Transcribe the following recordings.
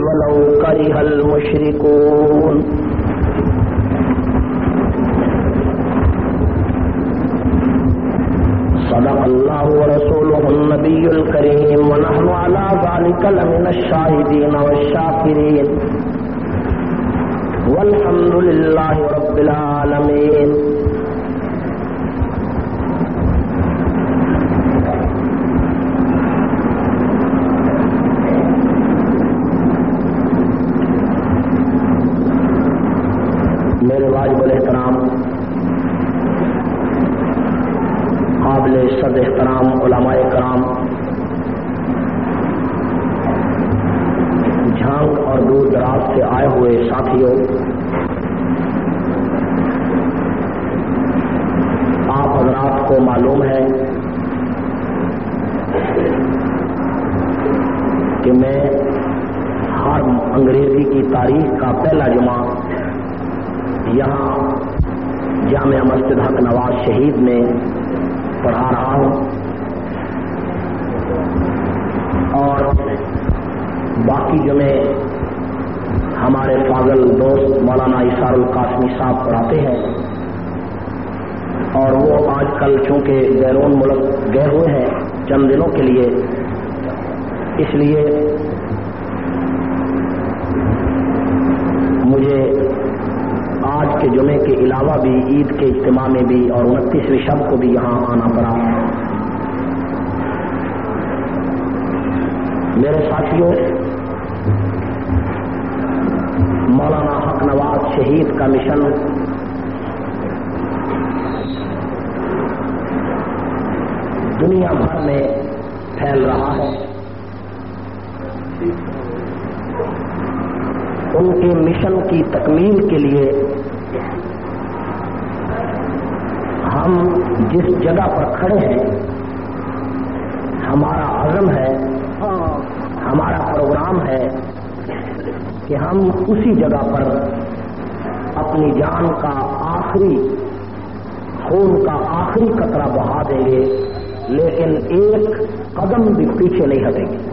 ولو كره المشركون صدق الله ورسوله النبي الكريم ونحن على ذلك لمن الشاهدين والشاكرين والحمد لله رب العالمين. میرے واجب الاحترام قابل صد احترام علماء کرام، جھانگ اور دور دراز سے آئے ہوئے ساتھیوں، آپ حضرات کو معلوم ہے کہ میں ہر انگریزی کی تاریخ کا پہلا جمعہ یہاں جامعہ مسجد حق نواز شہید میں پڑھا رہا ہوں، اور باقی جمعے ہمارے فاضل دوست مولانا اسار القاسمی صاحب پڑھاتے ہیں، اور وہ آج کل چونکہ بیرون ملک گئے ہوئے ہیں چند دنوں کے لیے، اس لیے مجھے آج کے جمعے کے علاوہ بھی عید کے اجتماع میں بھی اور 29ویں شب کو بھی یہاں آنا پڑا. میرے ساتھیوں، مولانا حق نواز شہید کا مشن دنیا بھر میں پھیل رہا ہے. ان کے مشن کی تکمیل کے لیے ہم جس جگہ پر کھڑے ہیں، ہمارا عزم ہے، ہمارا پروگرام ہے کہ ہم اسی جگہ پر اپنی جان کا آخری خون کا آخری قطرہ بہا دیں گے، لیکن ایک قدم بھی پیچھے نہیں ہٹیں گے.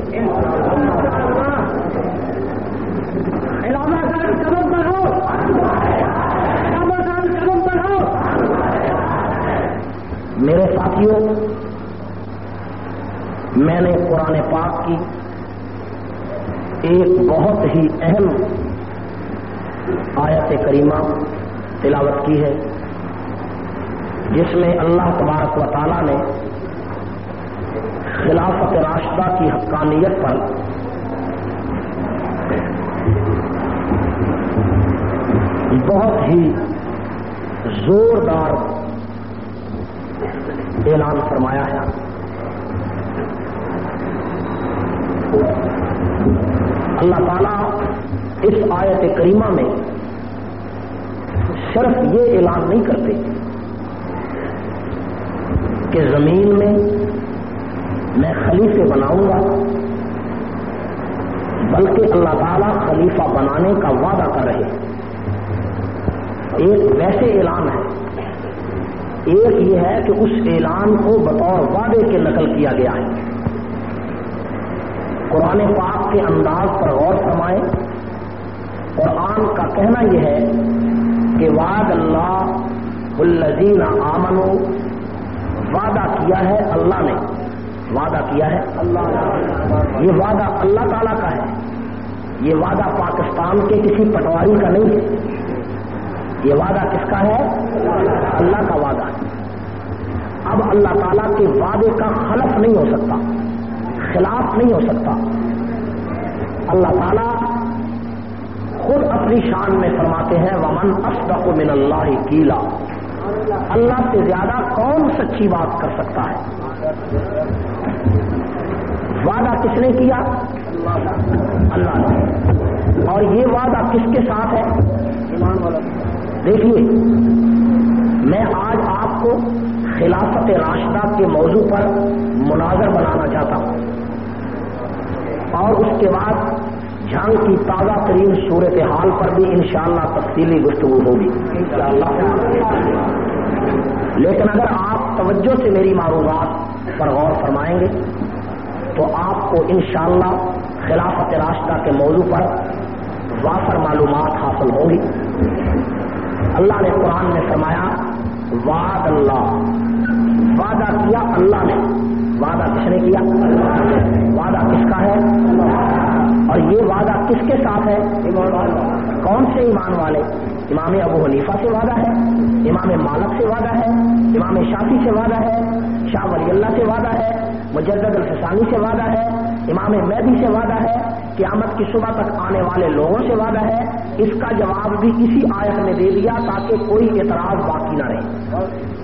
میرے ساتھیوں، میں نے قرآن پاک کی ایک بہت ہی اہم آیت کریمہ تلاوت کی ہے، جس میں اللہ تبارک و تعالیٰ نے خلافت راشدہ کی حقانیت پر بہت ہی زوردار اعلان فرمایا ہے. اللہ تعالیٰ اس آیت کریمہ میں صرف یہ اعلان نہیں کرتے کہ زمین میں خلیفے بناؤں گا، بلکہ اللہ تعالیٰ خلیفہ بنانے کا وعدہ کر رہے ہیں. ایک ویسے اعلان ہے، ایک یہ ہے کہ اس اعلان کو بطور وعدے کے نقل کیا گیا ہے. قرآن پاک کے انداز پر غور فرمائیں. قرآن کا کہنا یہ ہے کہ وعد اللہ الذین آمنوا، وعدہ کیا ہے اللہ نے، وعدہ کیا ہے اللہ. یہ وعدہ اللہ تعالیٰ کا ہے، یہ وعدہ پاکستان کے کسی پٹواری کا نہیں ہے. یہ وعدہ کس کا ہے؟ اللہ کا وعدہ ہے. اب اللہ تعالیٰ کے وعدے کا خلف نہیں ہو سکتا، خلاف نہیں ہو سکتا. اللہ تعالیٰ خود اپنی شان میں فرماتے ہیں وَمَنْ أَصْدَقُ مِنَ اللَّهِ قِيلًا، اللہ سے زیادہ کون سچی بات کر سکتا ہے. وعدہ کس نے کیا؟ اللہ نے. اور یہ وعدہ کس کے ساتھ ہے؟ ایمان والا. دیکھیے، میں آج آپ کو خلافت راشدہ کے موضوع پر مناظر بنانا چاہتا ہوں، اور اس کے بعد جنگ کی تازہ ترین صورتحال پر بھی انشاءاللہ تفصیلی گفتگو ہوگی لیکن اگر آپ توجہ سے میری معلومات پر غور فرمائیں گے تو آپ کو انشاءاللہ خلافت راشدہ کے موضوع پر وافر معلومات حاصل ہوگی۔ اللہ نے قرآن میں فرمایا وعد اللہ، وعدہ کیا اللہ نے۔ وعدہ کس نے کیا؟ وعدہ کس کا ہے؟ اور یہ وعدہ کس کے ساتھ ہے؟ کون سے ایمان والے؟ امام ابو حنیفہ سے وعدہ ہے، امام مالک سے وعدہ ہے، امام شافعی سے وعدہ ہے، شاہ ولی اللہ سے وعدہ ہے، مجدد الفسانی سے وعدہ ہے، امام مہدی سے وعدہ ہے، قیامت کی صبح تک آنے والے لوگوں سے وعدہ ہے۔ اس کا جواب بھی اسی آیت نے دے دیا تاکہ کوئی اعتراض باقی نہ رہے۔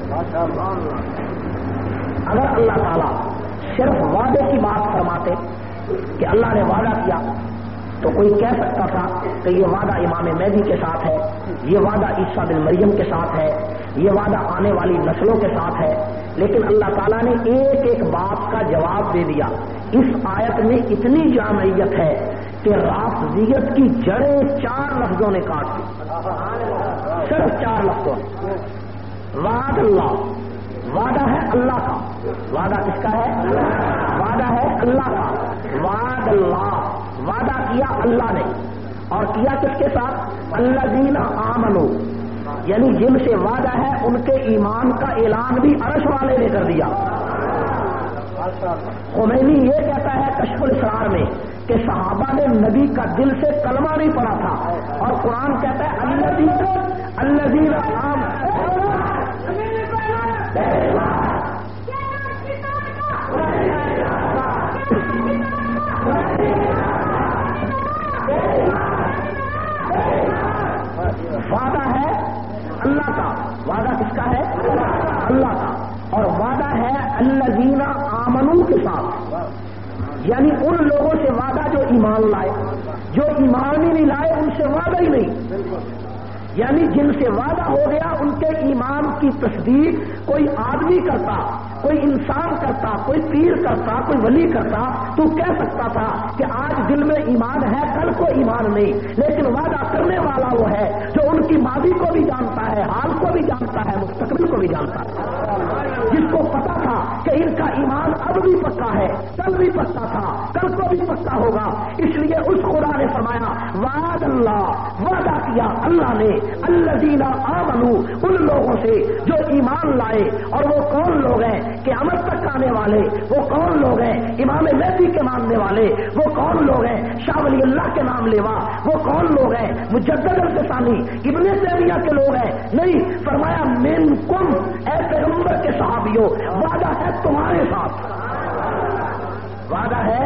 اگر اللہ تعالیٰ صرف وعدے کی بات فرماتے کہ اللہ نے وعدہ کیا تو کوئی کہہ سکتا تھا کہ یہ وعدہ امام مہدی کے ساتھ ہے، یہ وعدہ عیسیٰ بن مریم کے ساتھ ہے، یہ وعدہ آنے والی نسلوں کے ساتھ ہے، لیکن اللہ تعالیٰ نے ایک ایک بات کا جواب دے دیا۔ اس آیت میں اتنی جامعیت ہے کہ رافضیت کی جڑیں 4 لفظوں نے کاٹ دی، صرف 4 لفظوں۔ وعد اللہ، وعدہ ہے اللہ کا۔ وعدہ کس کا ہے؟ وعدہ ہے اللہ کا۔ وعد اللہ، وعدہ کیا اللہ نے، اور کیا کس کے ساتھ؟ الذین آمنوا، یعنی جن سے وعدہ ہے ان کے ایمان کا اعلان بھی عرش والے نے کر دیا۔ خمینی یہ کہتا ہے کشف الاسرار میں کہ صحابہ نے نبی کا دل سے کلمہ نہیں پڑھا تھا، اور قرآن کہتا ہے الذین وعدہ ہے اللہ کا۔ وعدہ کس کا ہے؟ اللہ کا۔ اور وعدہ ہے الذین آمنوا کے ساتھ، یعنی ان لوگوں سے وعدہ جو ایمان لائے۔ جو ایمان ہی نہیں لائے ان سے وعدہ ہی نہیں، یعنی جن سے وعدہ ہو گیا ان کے ایمان کی تصدیق کوئی آدمی کرتا، کوئی انسان کرتا، کوئی پیر کرتا، کوئی ولی کرتا تو کہہ سکتا تھا کہ آج دل میں ایمان ہے کل کو ایمان نہیں، لیکن وعدہ کرنے والا وہ ہے جو ان کی ماضی کو بھی جانتا ہے، حال کو بھی جانتا ہے، مستقبل کو بھی جانتا ہے، جس کو پتا تھا کہ ان کا ایمان اب بھی پکا ہے، کل بھی پکا تھا، کل کو بھی پکا ہوگا۔ اس لیے اس خدا نے فرمایا وعد اللہ، وعدہ کیا اللہ نے الذین آمنوا، ان لوگوں سے جو ایمان لائے۔ اور وہ کون لوگ ہیں؟ قیامت تک آنے والے۔ وہ کون لوگ ہیں؟ امام مہدی کے ماننے والے۔ وہ کون لوگ ہیں؟ شاہ ولی اللہ کے نام لیوا۔ وہ کون لوگ ہیں؟ مجدد الفسانی ابن تیمیہ کے لوگ ہیں؟ نہیں، فرمایا منکم، اے پیغمبر کے صحابیوں، وعدہ ہے تمہارے ساتھ، وعدہ ہے۔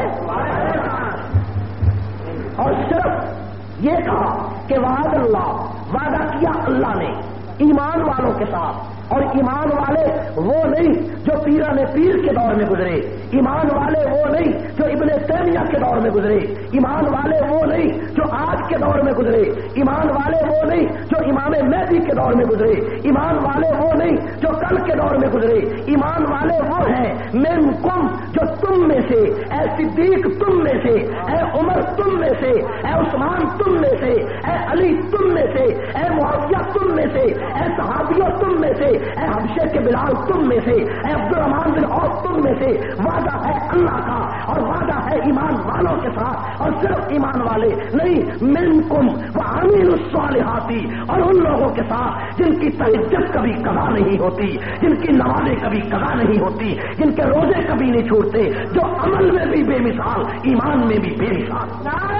اور صرف یہ کہا کہ وعد اللہ، وعدہ کیا اللہ نے ایمان والوں کے ساتھ۔ اور ایمان والے وہ نہیں جو پیران پیر کے دور میں گزرے، ایمان والے وہ نہیں جو ابن تیمیہ کے دور میں گزرے، ایمان والے وہ نہیں جو آج کے دور میں گزرے، ایمان والے وہ نہیں جو امام مہدی کے دور میں گزرے، ایمان والے وہ نہیں جو کل کے دور میں گزرے۔ ایمان والے وہ ہیں منکم، جو تم میں سے، اے صدیق تم میں سے، اے عمر تم میں سے، اے عثمان تم میں سے، اے علی تم میں سے، اے معاویہ تم میں سے، اے صحابیوں تم میں سے، اے حبشے کے بلال تم میں سے، اے عبد الرحمان بن عوف تم میں سے۔ وعدہ ہے اللہ کا، اور وعدہ ہے ایمان والوں کے ساتھ، اور صرف ایمان والے نہیں، منکم وعاملوا الصالحات، اور ان لوگوں کے ساتھ جن کی تہجد کبھی قضا نہیں ہوتی، جن کی نمازیں کبھی قضا نہیں ہوتی، جن کے روزے کبھی نہیں چھوٹتے، جو عمل میں بھی بے مثال، ایمان میں بھی بے مثال۔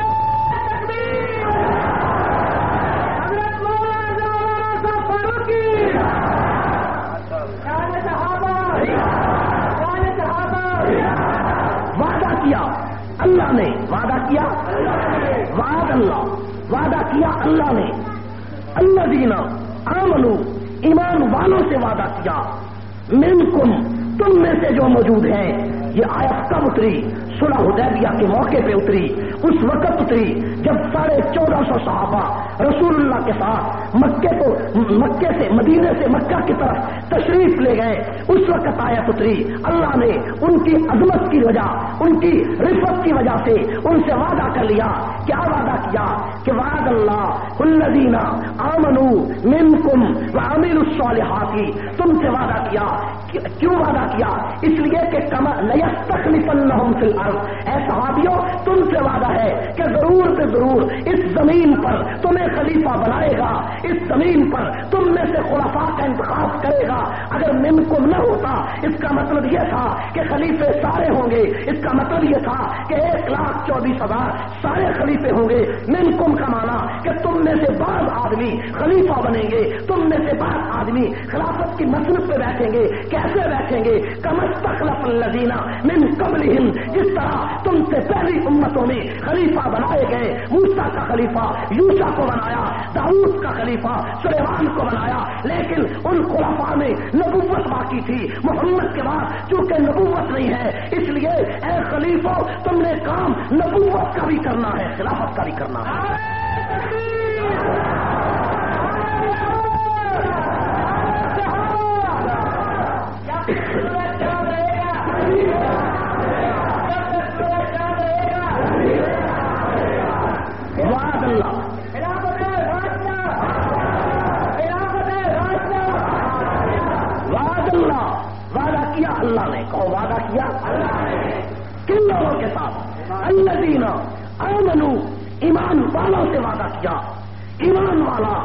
اللہ نے وعدہ کیا، وعد اللہ، وعدہ کیا اللہ نے الذین آمنوا، ایمان والوں سے وعدہ کیا، منکم تم میں سے جو موجود ہیں۔ یہ آیت کب اتری؟ صلح حدیبیہ کے موقع پہ اتری۔ اس وقت اتری جب 1450 صحابہ رسول اللہ کے ساتھ مکے سے مدینے سے مکہ کی طرف تشریف لے گئے۔ اس وقت آیت اتری، اللہ نے ان کی عظمت کی وجہ، ان کی رفت کی وجہ سے ان سے وعدہ کر لیا۔ کیا وعدہ کیا کہ وعد اللہ الذین آمنوا منکم وعملوا الصالحات، تم سے وعدہ کیا. کیوں وعدہ کیا؟ اس لیے کہ لیستخلفنہم فی الارض، اے صحابیوں تم سے وعدہ ہے کہ ضرور سے ضرور اس زمین پر تمہیں خلیفہ بنائے گا، اس زمین پر تم میں سے خلفاء کا انتخاب کرے گا. اگر منکم نہ ہوتا اس کا مطلب یہ تھا کہ خلیفے سارے ہوں گے، اس کا مطلب یہ تھا کہ 1,24,000 سارے خلیفے ہوں گے. منکم کا معنی کہ تم میں سے بعض آدمی خلیفہ بنیں گے، تم میں سے بعض آدمی خلافت کی مسند پہ بیٹھیں گے. کیسے بیٹھیں گے؟ کما استخلف الذین من قبلہم، جس طرح تم سے پہلی امتوں میں خلیفہ بنائے گئے. موسیٰ کا خلیفہ یوشع کو بنایا، داؤد کا خلیفہ سلیمان کو بنایا، لیکن ان خلفاء میں نبوت باقی تھی. محمد کے بعد چونکہ نبوت نہیں ہے، اس لیے اے خلیفہ تم نے کام نبوت کا بھی کرنا ہے، خلافت کا بھی کرنا ہے. وعد اللہ وعد اللہ، وعدہ کیا اللہ نے. کہو وعدہ کیا اللہ نے. کن لوگوں کے ساتھ؟ الذین آمنوا، ایمان والوں سے وعدہ کیا. ایمان والا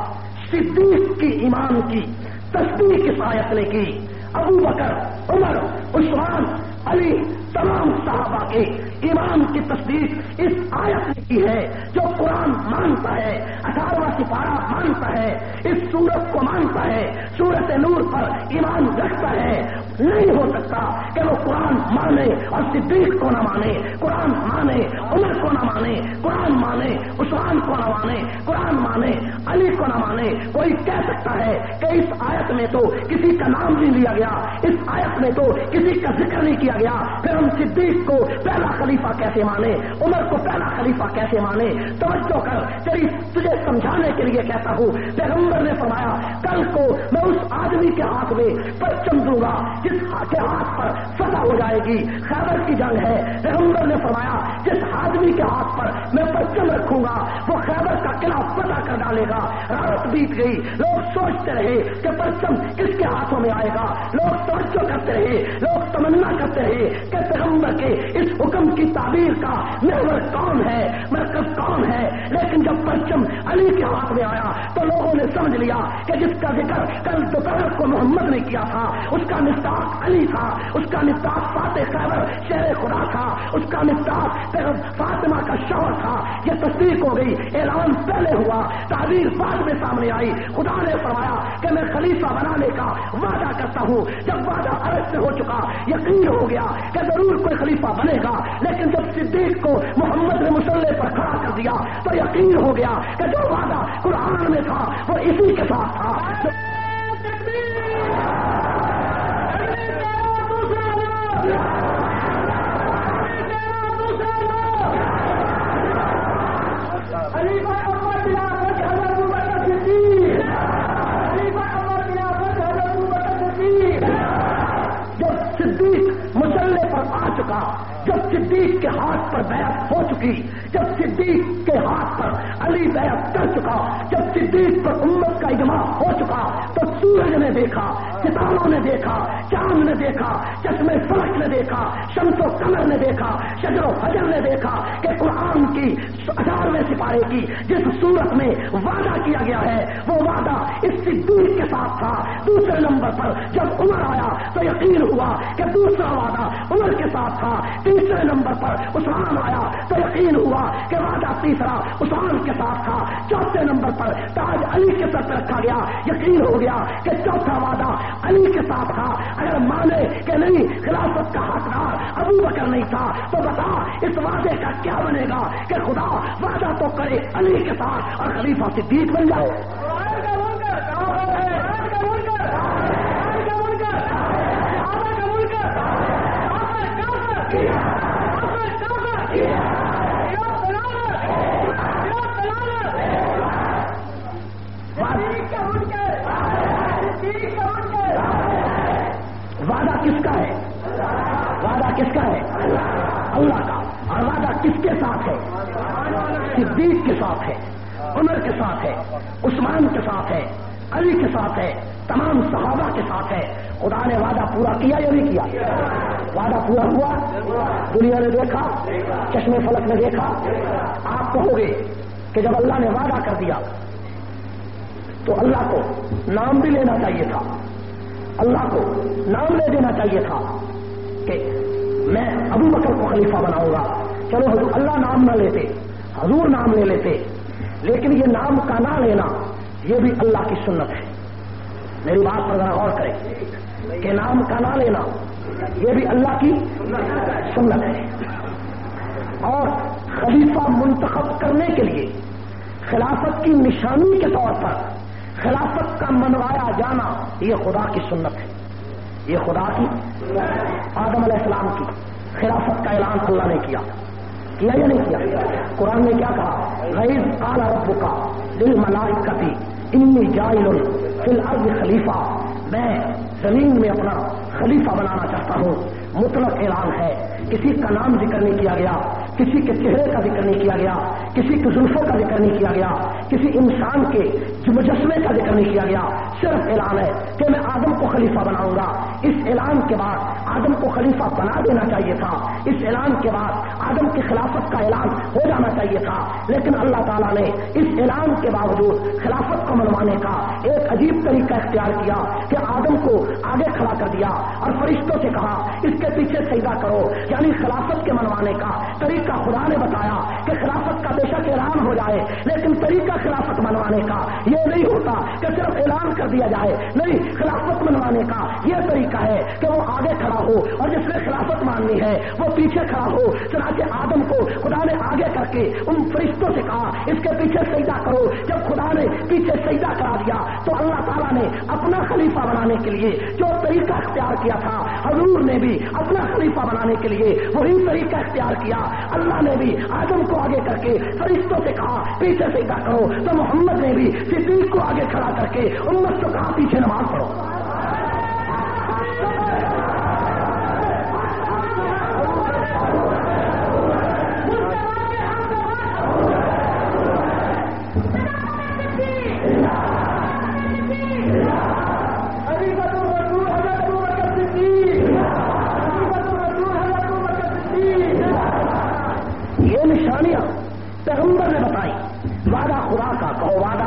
صدیق کی ایمان کی تصدیق اس آیت نے کی. ابو بکر، عمر، عثمان، علی، تمام صحابہ کے ایمان کی تصدیق اس آیت نے کی ہے. جو قرآن مانتا ہے، 18واں سپارہ مانتا ہے، اس سورت کو مانتا ہے، سورت نور پر ایمان رکھتا ہے. نہیں ہو سکتا کہ وہ قرآن مانے اور صدیق کو نہ مانے، قرآن مانے عمر کو نہ مانے، قرآن مانے عثمان کو نہ مانے، قرآن مانے علی کو نہ مانے. کوئی کہہ سکتا ہے کہ اس آیت میں تو کسی کا نام نہیں لیا گیا، اس آیت میں تو کسی کا ذکر نہیں کیا گیا، پھر ہم صدیق کو پہلا خلیفہ کیسے مانے، عمر کو پہلا خلیفہ کیسے مانے؟ توجہ کر، تجھے سمجھانے کے لیے کہتا ہوں. پیغمبر نے فرمایا کل کو میں اس آدمی کے ہاتھ میں پرچم دوں گا جس کے ہاتھ پر فتح ہو جائے گی. خیبر کی جنگ ہے، پیغمبر نے فرمایا جس آدمی کے ہاتھ پر میں پرچم رکھوں گا وہ خیبر کا قلعہ فتح کر ڈالے گا. رات بیت گئی، لوگ سوچتے رہے کہ پرچم کس کے ہاتھوں میں آئے گا. لوگ توجہ کرتے رہے، لوگ تمنا کرتے رہے کہ پیغمبر کے اس حکم کی تعبیر کا محور کون ہے، مرکز کون ہے. لیکن جب پرچم علی کے ہاتھ میں آیا تو لوگوں نے سمجھ لیا کہ جس کا ذکر کل دوپہر کو محمد نے کیا تھا اس کا مصداق علی تھا، اس کا مصداق فاتح خیبر شہر خدا تھا، اس کا مصداق فاطمہ کا شوہر تھا. یہ تصدیق ہو گئی، اعلان پہلے ہوا، تعبیر بعد میں سامنے آئی. خدا نے فرمایا کہ میں خلیفہ بنانے کا وعدہ کرتا ہوں. جب وعدہ عرض سے ہو چکا، یقین ہو گیا کہ ضرور کوئی خلیفہ بنے گا. لیکن جب صدیق کو محمد نے مسلح پر کھڑا کر دیا تو یقین ہو گیا کہ جو وعدہ قرآن میں تھا وہ اسی کے ساتھ تھا. جب صدیق مسلح پر آ چکا، جب صدیق کے ہاتھ پر بیعت ہو چکی، جب صدیق کے ہاتھ پر علی بیعت کر چکا، جب صدیق پر امت کا اجماع ہو چکا تو سورج نے دیکھا، ستاروں نے دیکھا، چاند نے دیکھا، چشمے فلک نے دیکھا، شمس و قمر نے دیکھا، شجر و حجر نے دیکھا کہ قرآن کی 18ویں سپارے کی جس صورت میں وعدہ کیا گیا ہے وہ وعدہ اس صدیق کے ساتھ تھا. دوسرے نمبر پر جب عمر آیا تو یقین ہوا کہ دوسرا وعدہ عمر کے ساتھ تھا. تیسرے نمبر پر عثمان آیا تو یقین ہوا کہ وعدہ تیسرا عثمان کے ساتھ تھا. چوتھے نمبر پر تاج علی کے سر پہ رکھا گیا، یقین ہو گیا کہ چوتھا وعدہ علی کے ساتھ تھا. اگر مانے کہ نہیں خلافت کا حقدار ابو بکر نہیں تھا تو بتا اس وعدے کا کیا بنے گا کہ خدا وعدہ تو کرے علی کے ساتھ اور خلیفہ صدیق بن جائے. وعدہ کس کا ہے؟ وعدہ کس کا ہے؟ اللہ کا. اور وعدہ کس کے ساتھ ہے؟ صدیق کے ساتھ ہے. عمر کے ساتھ ہے، عثمان کے ساتھ ہے، علی کے ساتھ ہے، تمام صحابہ کے ساتھ ہے۔ خدا نے وعدہ پورا کیا یا نہیں کیا؟ وعدہ پورا ہوا؟ دنیا نے دیکھا، چشمے فلک نے دیکھا۔ آپ کہو گے کہ جب اللہ نے وعدہ کر دیا تو اللہ کو نام بھی لینا چاہیے تھا، اللہ کو نام لے دینا چاہیے تھا کہ میں ابو بکر کو خلیفہ بناؤں گا۔ چلو حضور اللہ نام نہ لیتے، حضور نام لے لیتے، لیکن یہ نام کا نہ لینا یہ بھی اللہ کی سنت ہے۔ میری بات پر ذرا غور کریں کہ نام کا نہ لینا یہ بھی اللہ کی سنت ہے۔ اور خلیفہ منتخب کرنے کے لیے خلافت کی نشانی کے طور پر خلافت کا منوایا جانا یہ خدا کی سنت ہے، یہ خدا کی آدم علیہ السلام کی خلافت کا اعلان اللہ نے کیا یا نہیں کیا؟ قرآن نے کیا کہا؟ وَإِذْ قَالَ رَبُّكَ لِلْمَلَائِكَةِ إِنِّي جَاعِلٌ فِي الْأَرْضِ خَلِيفَةً، میں زمین میں اپنا خلیفہ بنانا چاہتا ہوں۔ مطلق اعلان ہے، کسی کا نام ذکر نہیں کیا گیا، کسی کے چہرے کا ذکر نہیں کیا گیا، کسی کی زلفوں کا ذکر نہیں کیا گیا، کسی انسان کے مجسمے کا ذکر نہیں کیا گیا۔ صرف اعلان ہے کہ میں آدم کو خلیفہ بناؤں گا۔ اس اعلان کے بعد آدم کو خلیفہ بنا دینا چاہیے تھا، اس اعلان کے بعد آدم کی خلافت کا اعلان ہو جانا چاہیے تھا، لیکن اللہ تعالیٰ نے اس اعلان کے باوجود خلافت کو منوانے کا ایک عجیب طریقہ اختیار کیا کہ آدم کو آگے کھڑا کر دیا اور فرشتوں سے کہا اس کے پیچھے سجدہ کرو۔ یعنی خلافت کے منوانے کا طریقہ خدا نے بتایا کہ خلافت کا بے شک اعلان ہو جائے، لیکن طریقہ خلافت منوانے کا یہ نہیں ہوتا کہ صرف اعلان کر دیا جائے، نہیں، خلافت منوانے کا یہ طریقہ ہے کہ وہ آگے کھڑا ہو اور جس نے خلافت ماننی ہے وہ پیچھے کھڑا ہو۔ چنانچہ آدم کو خدا نے آگے کر کے ان فرشتوں سے کہا اس کے پیچھے سجدہ کرو۔ جب خدا نے پیچھے سجدہ کرا دیا تو اللہ تعالیٰ نے اپنا خلیفہ بنانے کے لیے جو طریقہ اختیار کیا تھا، حضور نے بھی اپنا خلیفہ بنانے کے لیے وہی طریقہ اختیار کیا۔ اللہ نے بھی آدم کو آگے کر کے فرشتوں سے کہا پیچھے سجدہ کرو، تو محمد نے بھی صدیق کو آگے کھڑا کر کے امت کو کہا پیچھے نماز پڑھو۔ پیغمبر نے بتائی، وعدہ خدا کا، کہو وعدہ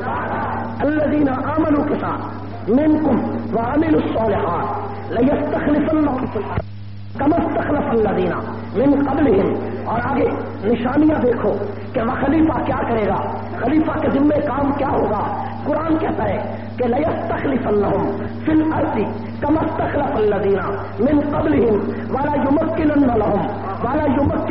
الذین آمنوا کے ساتھ منکم وعملوا الصالحات لیستخلفنہم فی الارض کما استخلف الذین من قبلہم۔ اور آگے نشانیاں دیکھو کہ وہ خلیفہ کیا کرے گا، خلیفہ کے ذمہ کام کیا ہوگا۔ قرآن کہتا ہے کہ لیستخلفنہم فی الارض کما استخلف الذین من قبلہم ولا یمکنن لہم والا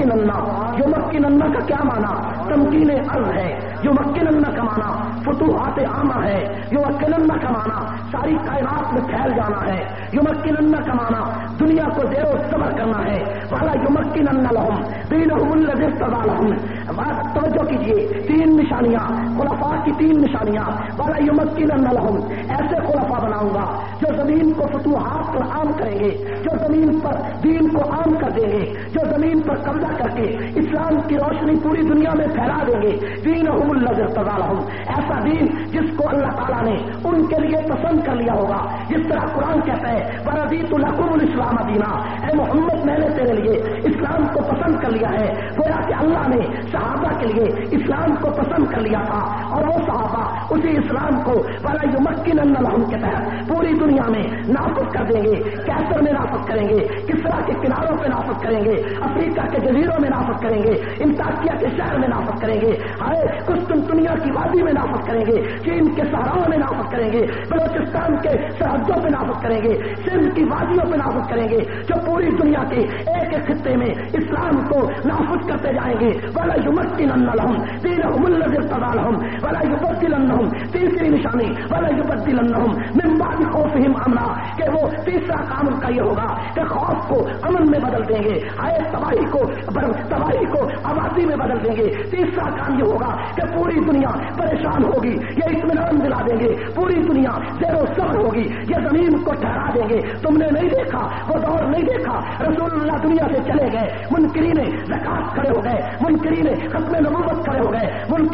یمکنن کا کیا معنی؟ تمکین ارض ہے۔ یمکنن کا معنی فتوحات عامہ ہے۔ یمکنن کا معنی ساری کائنات میں پھیل جانا ہے۔ یمکنن کا معنی دنیا کو زیر و زبر کرنا ہے۔ والا یمکنن لہم دینہم الذی ارتضی لہم۔ توجہ کیجیے، تین نشانیاں، خلفاء کی تین نشانیاں۔ والا یمکنن لہم، ایسے خلفاء بناؤں گا جو زمین کو فتوحات پر عام کریں گے، جو زمین پر دین کو عام کر دیں گے، جو زمین پر قبضہ کر کے اسلام کی روشنی پوری دنیا میں پھیلا دیں گے۔ دینہم الذی ارتضی لہم، ایسا دین جس کو اللہ تعالیٰ نے ان کے لیے پسند کر لیا ہوگا۔ جس طرح قرآن کہتا ہے وَرَضِيتُ لَكُمُ الْإِسْلَامَ دِينًا، اے محمد میں نے تیرے لیے اسلام کو پسند کر لیا ہے۔ گویا کہ اللہ نے صحابہ کے لیے اسلام کو پسند کر لیا تھا، اور وہ صحابہ اسی اسلام کو وَلَا يُمَكِّنَنَّ لَهُمْ کے تحت پوری دنیا میں نافذ کر دیں گے۔ کیسر میں نافذ کریں گے، کسرا کے کناروں پہ نافذ کریں گے، افریقہ کے جزیروں میں نافذ کریں گے، انطاکیہ کے شہر میں نافذ کریں گے، قسطنطنیہ کی وادی میں نافذ کریں گے، چین کے صحراؤں میں نافذ کریں گے، بلوچستان کے سرحدوں پہ نافذ کریں گے، سندھ کی وادیوں پہ نافذ کریں گے، جو پوری دنیا کے ایک ایک خطے میں اسلام کو نافذ کرتے جائیں گے۔ وَلَا يُمَكِّنَنَّ لَهُمْ دِينَهُمُ الَّذِي ارْتَضَىٰ لَهُمْ وَلَا يُبَدِّلَنَّهُم۔ تیسری نشانی وَلَا يُبَدِّلَنَّهُم مِّن بَعْدِ خَوْفِهِمْ أَمْنًا، کہ وہ تیسرا کام ان کا یہ ہوگا کہ خوف کو امن میں بدل دیں گے، تباہی کو آبادی میں بدل دیں گے۔ تیسرا کام یہ ہوگا کہ پوری دنیا پریشان ہوگی، یہ اطمینان دلا دیں گے، پوری دنیا زیر و زبر ہوگی، یہ زمین کو ٹھہرا دیں گے۔ تم نے نہیں دیکھا، وہ دور نہیں دیکھا، رسول اللہ دنیا سے چلے گئے، منکرین زکات کھڑے ہو گئے، منکرین ختم نبوت کھڑے ہو گئے، منکرین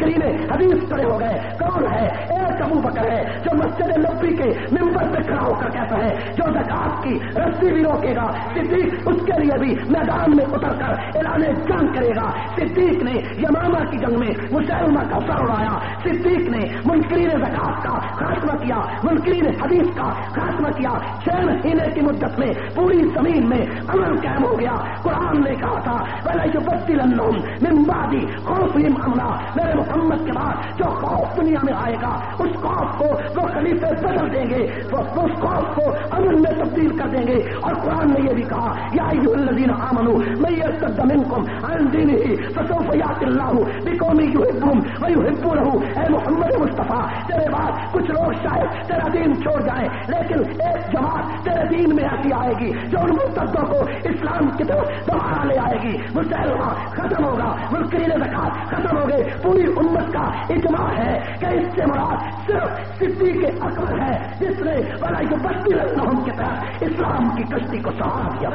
منکرین حدیث کھڑے ہو گئے. کون ہے؟ ایک ابو بکر ہے جو مسجد نبوی کے ممبر پہ کھڑا ہو کر کہتا ہے جو زکات کی رسی بھی روکے گا صدیق اس کے لیے بھی میدان میں اتر کر اعلان جنگ کرے گا. صدیق نے یمامہ کی جنگ میں مسلمہ کا سر اڑایا. صدیق نے منکرین زکات کا خاتمہ کیا, منکرین حدیث کا خاتمہ کیا. 6 مہینے کی مدت میں پوری زمین میں امن قائم ہو گیا. قرآن نے کہا تھا وَلَا يُبَدِّلَنَّهُمْ مِن بَعْدِ خَوْفِهِمْ أَمْنًا, میرے محمد کے بعد جو خوف دنیا میں آئے گا اس خوف کو وہ خلیفے بدل دیں گے, اس خوف کو امن میں تبدیل کر دیں گے. اور قرآن نے یہ بھی کہا یا ایھا الذین آمنوا من یرتد منکم عن دینہ فسوف یأتی اللہ بقوم یحبهم ویحبونہ. اے محمد مصطفیٰ تیرے بعد کچھ لوگ شاید تیرا دین چھوڑ جائیں لیکن ایک جماعت تیرے دین میں ایسی آئے گی جو ان مرتدوں کو اسلام کی طرف دوبارہ لے آئے گی. مسلمہ ختم ہوگا, منکرین زکات ختم ہو گئے. پوری امت کا اجماع ہے کہ اس سے مراد صرف صدیق اکبر ہے جس نے وَلَا يُبَدِّلَنَّهُمْ کی طرح اسلام کی کشتی کو سنبھال دیا.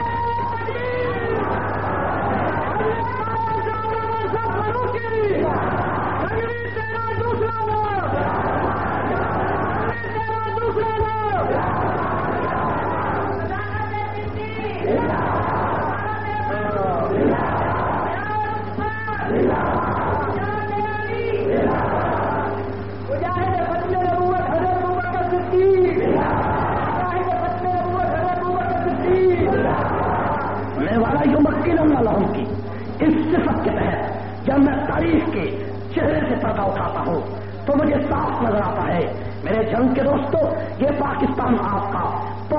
کی اس صفت کے تحت جب میں تاریخ کے چہرے سے پردہ اٹھاتا ہوں تو مجھے صاف نظر آتا ہے میرے جنگ کے دوستوں, یہ پاکستان آپ کا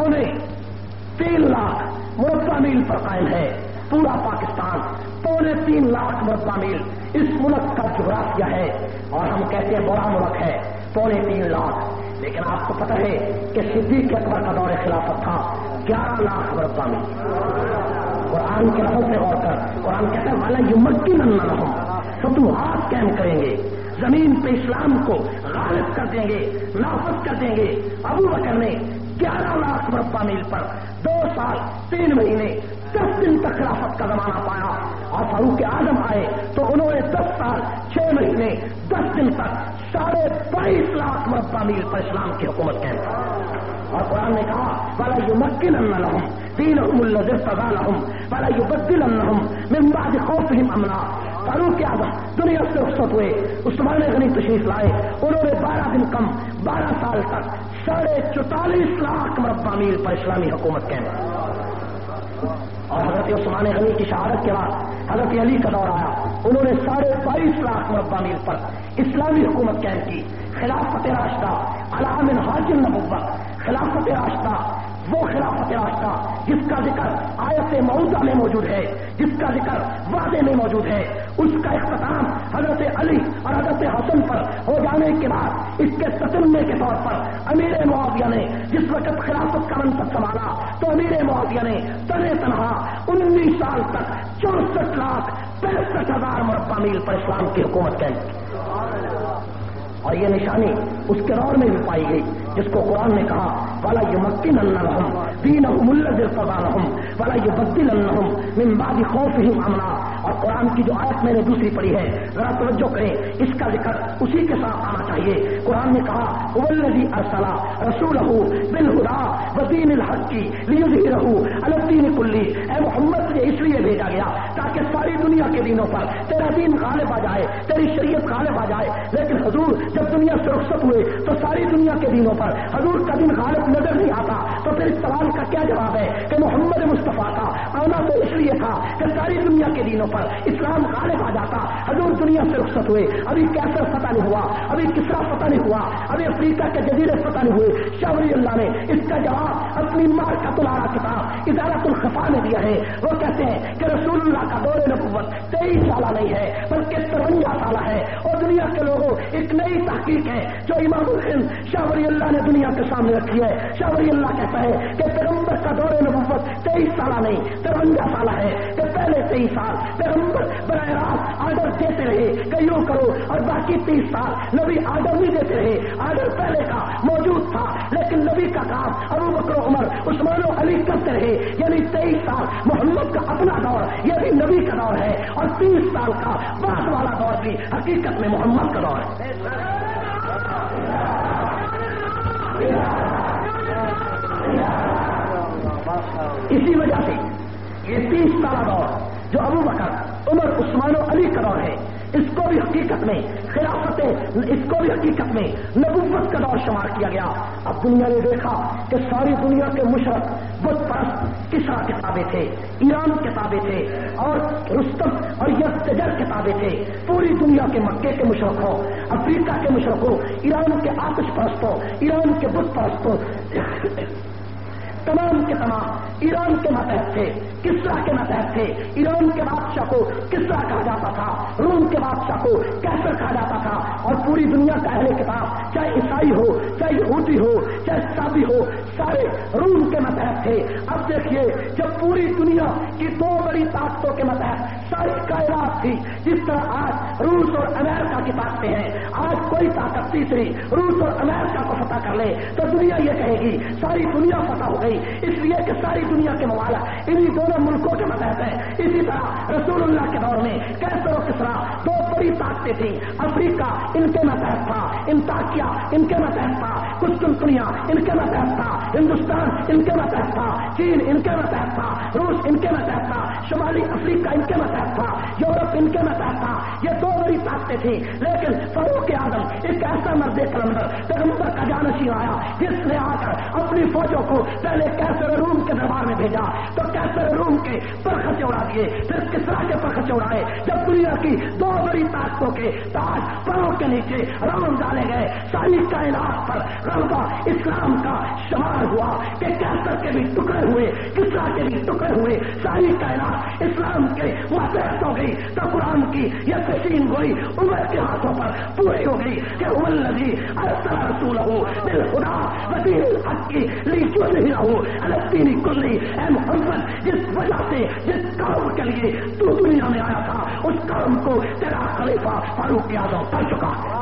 3.25 لاکھ مربع میل پر قائم ہے. پورا پاکستان 3.25 لاکھ مربع میل اس ملک کا جغرافیہ ہے اور ہم کہتے ہیں بڑا ملک ہے 3.25 لاکھ. لیکن آپ کو پتہ ہے کہ صدیق اکبر کا دور خلافت تھا 11 لاکھ مربع میل. قرآن کے لفظ میں غور کر, قرآن کہتا ہے وَلَا يُمَكِّنَنَّ فتوحات قائم کریں گے, زمین پہ اسلام کو غالب کر دیں گے, نافذ کر دیں گے. ابو بکر نے 11 لاکھ مربع میل پر 2 سال 3 مہینے 10 دن تک خلافت کا زمانہ پایا اور فاروق اعظم آئے تو انہوں نے 10 سال 6 مہینے 10 دن تک 22.5 لاکھ مربع میل پر اسلام کی حکومت قائم کی. اور قرآن نے کہا وَلَا يُمَكِّنَنَّ لَهُمْ دِينَهُمُ الَّذِي ارْتَضَىٰ لَهُمْ وَلَا يُبَدِّلَنَّهُم مِّن بَعْدِ خَوْفِهِمْ أَمْنًا. فاروق اعظم دنیا سے رخصت ہوئے, عثمان غنی تشریف لائے, انہوں نے 12 دن کم 12 سال تک 44.5 لاکھ مربع میل پر اسلامی حکومت قائم کی. اور حضرت عثمان غنی کی شہادت کے بعد حضرت علی کا دور آیا, انہوں نے 22.5 لاکھ مربع میل پر اسلامی حکومت قائم کی. خلافت راشدہ علی منہاج النبوۃ, خلافت راشدہ وہ خلافت راشدہ جس کا ذکر آیت موعودہ میں موجود ہے, جس کا ذکر وعدے میں موجود ہے, اس کا اختتام حضرت علی اور حضرت حسن پر ہو جانے کے بعد اس کے تتمے کے طور پر امیر معاویہ نے جس وقت خلافت کا منصب سنبھالا تو امیر معاویہ نے تنہا تنہا 19 سال تک 64,65,000 مربع میل پر اسلام کی حکومت قائم کی. اور یہ نشانی اس کے دور میں بھی پائی گئی جس کو قرآن نے کہا وَلَا يُمَكِّنَنَّ لَهُمْ دِينَهُمُ الَّذِي ارْتَضَىٰ لَهُمْ وَلَا يُبَدِّلَنَّهُم مِّن بَعْدِ خَوْفِهِمْ أَمْنًا. اور قرآن کی جو آیت میں نے دوسری پڑھی ہے ذرا توجہ کریں, اس کا ذکر اسی کے ساتھ آنا چاہیے. قرآن نے کہا هُوَ الَّذِي أَرْسَلَ رَسُولَهُ بِالْهُدَىٰ وَدِينِ الْحَقِّ لِيُظْهِرَهُ عَلَى الدِّينِ كُلِّهِ. اے محمد تجھے اس لیے بھیجا گیا تاکہ ساری دنیا کے دینوں پر تیرا دین غالب آ جائے, تیری شریعت غالب آ جائے. لیکن حضور جب دنیا سے رخصت ہوئے تو ساری دنیا کے دینوں پر حضور کا دین غالب نظر نہیں آتا. تو پھر اس سوال کا کیا جواب ہے کہ محمد مصطفیٰ کا آنا تو اس لیے تھا کہ ساری دنیا کے دینوں پر اسلام غالب آ جاتا. حضور دنیا سے رخصت ہوئے, ابھی کیسر فتح نہیں ہوا, ابھی کسرا فتح نہیں ہوا, ابھی افریقہ کے جزیرے فتح نہیں ہوئے. شاہ ولی اللہ نے اس کا جواب اپنی مارکۃ العرا کتاب ازالۃ الخفا میں دیا ہے. وہ کہتے ہیں کہ رسول اللہ کا دور نبوت 23 سالہ نہیں ہے بلکہ 53 سالہ ہے. اور دنیا کے لوگوں ایک نئی تحقیق ہے جو امام الہند شاہ ولی اللہ نے دنیا کے سامنے رکھی ہے. شاہ ولی اللہ کہتا ہے کہ پیغمبر کا دور نبوت 23 سالہ نہیں 53 سالہ ہے. کہ پہلے 23 سال پیغمبر براہ راست آرڈر دیتے رہے کہ یوں کرو، اور باقی 30 سال نبی آرڈر نہیں دیتے رہے. آرڈر پہلے کا موجود تھا لیکن نبی کا کام ابو بکر و عمر عثمان و علی کرتے رہے. یعنی 23 سال محمد کا اپنا دور یہ بھی نبی کا دور ہے، اور 30 سال کا بعد والا دور بھی حقیقت میں محمد کا دور ہے. اسی وجہ سے یہ 30 سالہ دور جو ابو بکر عمر عثمان و علی کا دور ہے، اس کو بھی حقیقت میں خلافت، اس کو بھی حقیقت میں نبوت کا دور شمار کیا گیا. اب دنیا نے دیکھا کہ ساری دنیا کے مشرق بت پرست کسرا کتابیں تھے، ایران کتابیں تھے، اور رستم اور یزدجر کتابیں تھے. پوری دنیا کے مکے کے مشرقوں، افریقہ کے مشرقوں، ایران کے آتش پرستوں، ایران کے بت پرستوں، تمام کے تمام ایران کے ماتحت تھے، کسرا کے ماتحت تھے. ایران کے بادشاہ کو کسرا کہا جاتا تھا، روم کے بادشاہ کو کیسر کہا جاتا تھا، اور پوری دنیا کا اہل کتاب چاہے عیسائی ہو، چاہے یہودی ہو، چاہے سابی ہو، سارے روم کے ماتحت تھے. اب دیکھیے جب پوری دنیا کی 2 بڑی طاقتوں کے ماتحت ساری کائنات تھی، جس طرح آج روس اور امریکہ کی طاقتیں ہیں، آج کوئی طاقت تیسری روس اور امریکہ کو فتح کر لے تو دنیا یہ کہے گی ساری دنیا فتح ہو گئی، اس لیے کہ ساری دنیا کے ممالک انہی دونوں ملکوں کے ماتحت ہیں. اسی طرح رسول اللہ کے دور میں کیسر و کسرا 2 بڑی طاقتیں تھیں. افریقہ ان کے ماتحت تھا، انطاکیہ ان کے ماتحت تھا، قسطنطنیہ ان کے ماتحت تھا، ہندوستان ان کے ماتحت تھا، چین ان کے ماتحت تھا، روس ان کے ماتحت تھا، شمالی افریقہ ان کے ماتحت تھا، یورپ ان کے ماتحت تھا. یہ 2 بڑی طاقتیں تھیں. لیکن فاروق اعظم ایک ایسا مرد کلندر پیغمبر کا جانشین آیا جس نے آ کر اپنی فوجوں کو پہلے کیسر روم کے دربار میں بھیجا تو کیسر روم کے پرخچے اڑا دیے، پھر کسرا کے پرخچے اڑائے. جب دنیا کی 2 بڑی طاقتوں کے تاج پروں کے نیچے رون ڈالے گئے، ساری کائنات پر غلبہ اسلام کا شمار ہوا کہ کیسر کے بھی ٹکڑے ہوئے، کسرا کے بھی ٹکڑے ہوئے، ساری کائنات اسلام کے ماتحت ہو گئی. تو قرآن کی یہ تشین گوئی عمر کے ہاتھوں پر پوری ہو گئی کہ هو الذی ارسل رسولہ بالہدی ودین الحق لیظہرہ علی الدین کلہ. اے محمد جس وجہ سے جس کام کے لیے تو دنیا میں آیا تھا اس کام کو تیرا خلیفہ فاروق اعظم کر چکا ہے.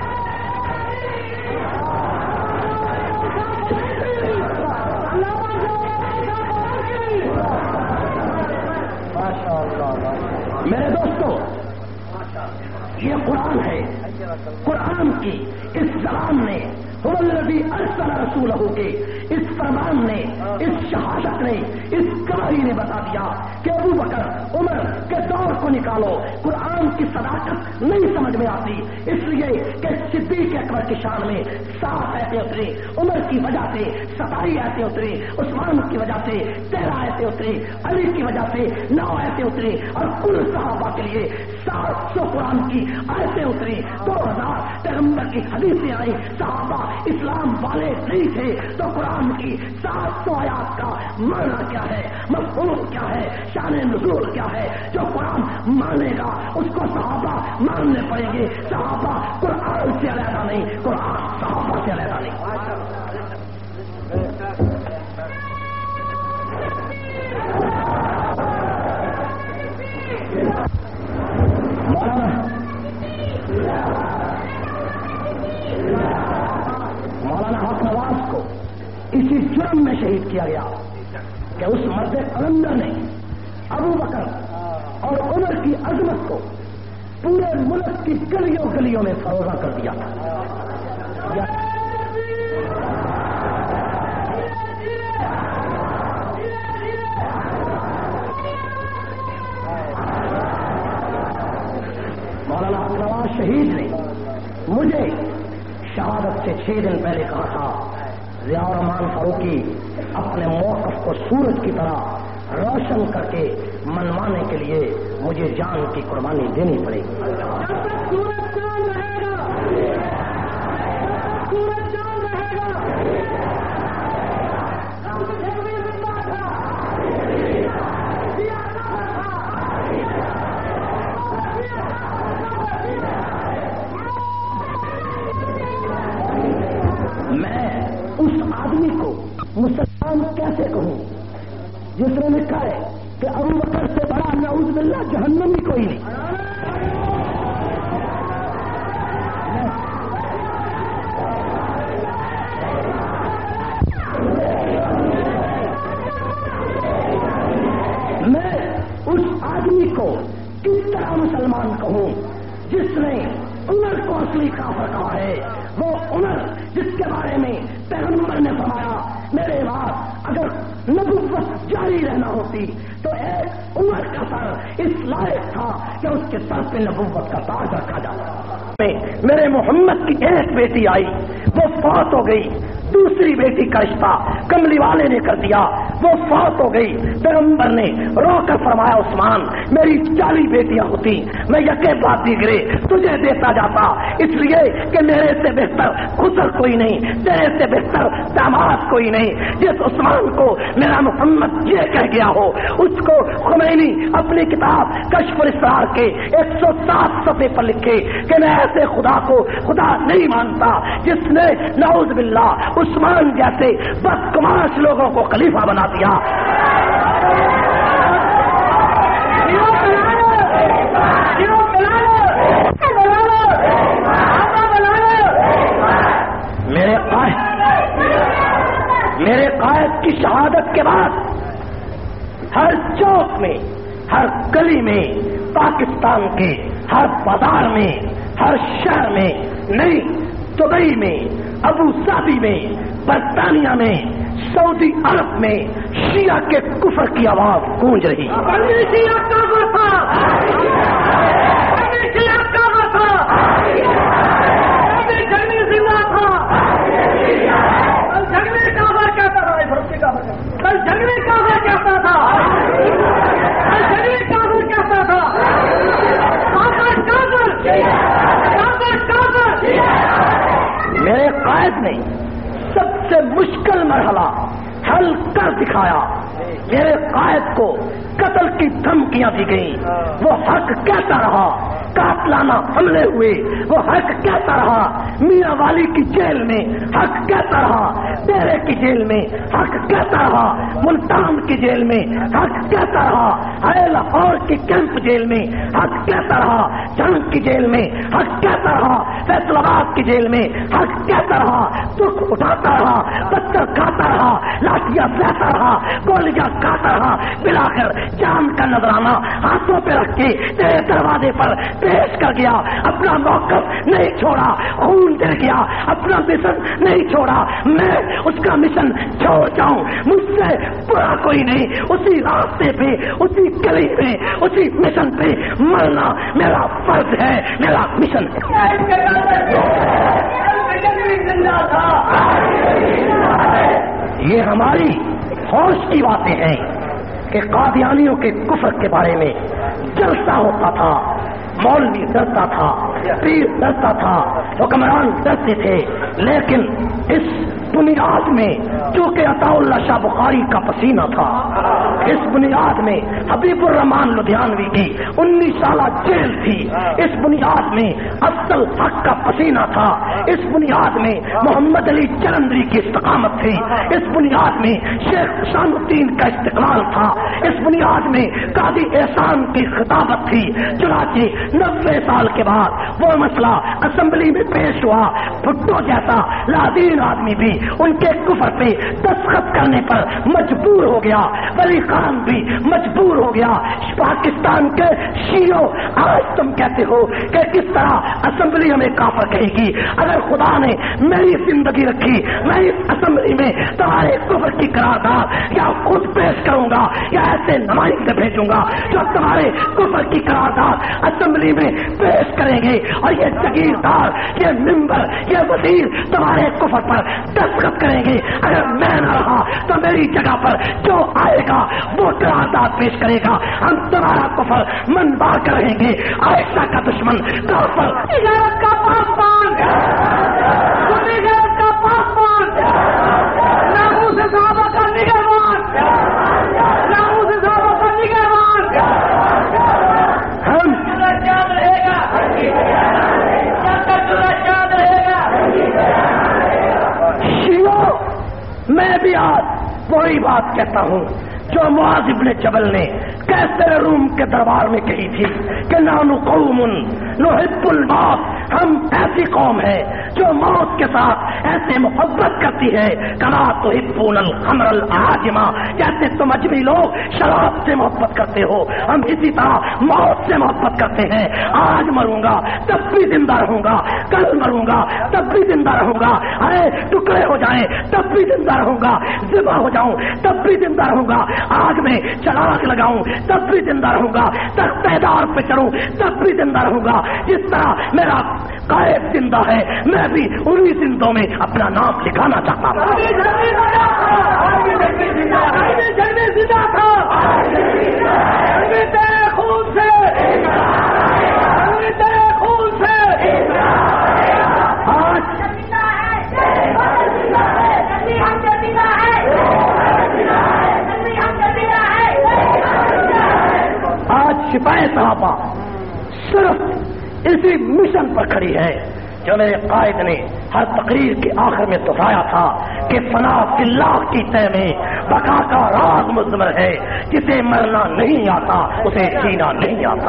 میرے دوستو یہ قرآن ہے، قرآن کی اس زبان نے هو الذی ارسل رسولہ کے اس فرمان نے، اس شہادت نے، اس گواہی نے بتا دیا کہ ابو بکر عمر کے دور کو نکالو. قرآن کی صداقت نہیں سمجھ میں آتی، اس لیے کہ صدیق اکبر کی شان میں 7 ایتیں اتری، عمر کی وجہ سے 27 ایتیں اتری، عثمان کی وجہ سے 13 ایتیں اتری، علی کی وجہ سے 9 ایتیں اتری، اور کل صحابہ کے لیے 700 قرآن کی آیتیں اتری. 2000 پیغمبر کی حدیثیں آئی. صحابہ اسلام والے نہیں تھے تو قرآن کی 700 آیات کا معنی کیا ہے، مفہوم کیا ہے، شان نزول کیا ہے. جو قرآن مانے گا اس کو صحابہ ماننے پڑیں گے. صحابہ قرآن سے علیحدہ نہیں، قرآن صحابہ سے علیحدہ نہیں. مولانا حق نواز کو اسی جرم میں شہید کیا گیا کہ اس مرد قلندر نے ابو بکر اور عمر کی عظمت کو پورے ملک کی گلیوں گلیوں میں فروغہ کر دیا تھا. مولانا حق نواز شہید نے مجھے شہادت سے 6 دن پہلے کہا تھا ضیاء الرحمان فاروقی اپنے موقف کو سورج کی طرح روشن کر کے منوانے کے لیے مجھے جان کی قربانی دینی پڑے گی. سورج چاند رہے گا، سورج چاند رہے گا. میں اس آدمی کو مسلمان کیسے کہوں جس نے لکھا ہے کہ ابو بکر سے بڑا یا نعوذ باللہ جہنم بھی کوئی نہیں. میں اس آدمی کو کس طرح مسلمان کہوں جس نے عمر کو اصلی کافر کہا ہے؟ وہ عمر جس کے بارے میں پیغمبر نے فرمایا میرے بعد اگر نبوت جاری رہنا ہوتی تو ایک عمر کا سر اس لائق تھا کہ اس کے سر پہ نبوت کا تاج رکھا جاتا. میرے محمد کی ایک بیٹی آئی، وہ فوت ہو گئی. دوسری بیٹی کا رشتہ کملی والے نے کر دیا، وہ فوت ہو گئی. پیغمبر نے رو کر فرمایا عثمان میری 40 بیٹیاں ہوتی میں یکے بعد دیگرے تجھے دیتا جاتا، اس لیے کہ میرے سے بہتر خسر کوئی نہیں، تیرے سے بہتر داماد کوئی نہیں. جس عثمان کو میرا محمد یہ کہہ گیا ہو اس کو خمینی اپنی کتاب کشف الاسرار کے 107 صفحے پر لکھے کہ میں ایسے خدا کو خدا نہیں مانتا جس نے نعوذ باللہ عثمان جیسے بدکماش لوگوں کو خلیفہ بنا دیا. میرے قائد کی شہادت کے بعد ہر چوک میں، ہر گلی میں، پاکستان کے ہر بازار میں، ہر شہر میں، نہیں دبئی میں، ابو ظبی میں، برطانیہ میں، سعودی عرب میں شیعہ کے کفر کی آواز گونج رہی. میرے قائد نے سب سے مشکل مرحلہ حل کر دکھایا. میرے قائد کو قتل کی دھمکیاں دی گئیں، وہ حق کہتا رہا. قاتلانہ حملے ہوئے، وہ حق کہتا رہا. میاں والی کی جیل میں حق کہتا رہا، ڈیرے کی جیل میں حق کہتا رہا، ملتان کی جیل میں حق کہتا رہا، ہے لاہور کی کیمپ جیل میں حق کہتا رہا، جنگ کی جیل میں حق کہتا رہا، فیصل آباد کی جیل میں حق کہتا رہا. دکھ اٹھاتا رہا، پتھر کھاتا رہا، لاٹیاں بہتا رہا، گولیاں کھاتا رہا. بلاخر جان کا نذرانہ ہاتھوں پہ رکھ کے تیرے دروازے پر پیش کر گیا. اپنا موقف نہیں چھوڑا، خون دے گیا، اپنا مشن نہیں چھوڑا. میں اس کا مشن چھوڑ جاؤں مجھ سے برا کوئی نہیں. اسی راستے پہ، اسی گلی میں، اسی مشن پہ مرنا میرا فرض ہے، میرا مشن ہے. یہ ہماری ہوش کی باتیں ہیں کہ قادیانیوں کے کفر کے بارے میں جلسہ ہوتا تھا، مولوی ڈرتا تھا، پیر ڈرتا تھا، حکمران ڈرتے تھے. لیکن اس بنیاد میں چونکہ عطا اللہ شاہ بخاری کا پسینہ تھا، اس بنیاد میں حبیب الرحمان لدھیانوی کی 19 سالہ جیل تھی، اس بنیاد میں افضل حق کا پسینہ تھا، اس بنیاد میں محمد علی جلندری کی استقامت تھی، اس بنیاد میں شیخ شان الدین کا استقلال تھا، اس بنیاد میں قاضی احسان کی خطابت تھی. چنانچہ 90 سال کے بعد وہ مسئلہ اسمبلی میں پیش ہوا. بھٹو جیسا لادین آدمی بھی ان کے کفر پہ دستخط کرنے پر مجبور ہو گیا، ولی خان بھی مجبور ہو گیا. پاکستان کے شیعوں آج تم کہتے ہو کہ کس طرح اسمبلی ہمیں کافر کہے گی. اگر خدا نے میری زندگی رکھی میں اس اسمبلی میں تمہارے کفر کی قرارداد یا خود پیش کروں گا یا ایسے نمائندے بھیجوں گا جو تمہارے کفر کی قرارداد اسمبلی میں پیش کریں گے، اور یہ جگیردار، یہ ممبر، یہ وزیر تمہارے کفر پر دستخط کریں گے. اگر میں نہ رہا تو میری جگہ پر جو آئے گا وہ قرارداد پیش کرے گا. ہم تمہارا کفر منوا کر رہیں گے. عائشہ کا دشمن کافر کا پاسبان، کا پاسبان، ناموس صحابہ کا نگہبان، ناموس صحابہ کا نگہبان. ہم شیعوں میں بھی آج وہی بات کہتا ہوں جو معاذ ابن جبل نے کیسر روم کے دربار میں کہی تھی کہ نحن قوم نحب الموت، ہم ایسی قوم ہے جو موت کے ساتھ ایسے محبت کرتی ہے کما تحبون الخمر العاجمہ، جیسے تم اجمی لوگ شراب سے محبت کرتے ہو، ہم اسی طرح موت سے محبت کرتے ہیں۔ آج مروں گا تب بھی زندہ رہوں گا، کل مروں گا تب بھی زندہ رہوں گا، ارے ٹکڑے ہو جائیں تب بھی زندہ رہوں گا، ذبح ہو جاؤں تب بھی زندہ رہوں گا، آگ میں چراغ لگاؤں تب بھی زندہ رہوں گا، تختے دار پہ چڑھوں تب بھی زندہ رہوں گا۔ جس طرح میرا قائد زندہ ہے میں بھی انہی زندوں میں اپنا نام لکھانا چاہتا ہوں۔ آج سپاہی صحابہ صرف اسی مشن پر کھڑی ہے جو میرے قائد نے ہر تقریر کے آخر میں دہرایا تھا کہ فنا فی اللہ کی طے میں بقا کا راز مضمر ہے، جسے مرنا نہیں آتا اسے جینا نہیں آتا۔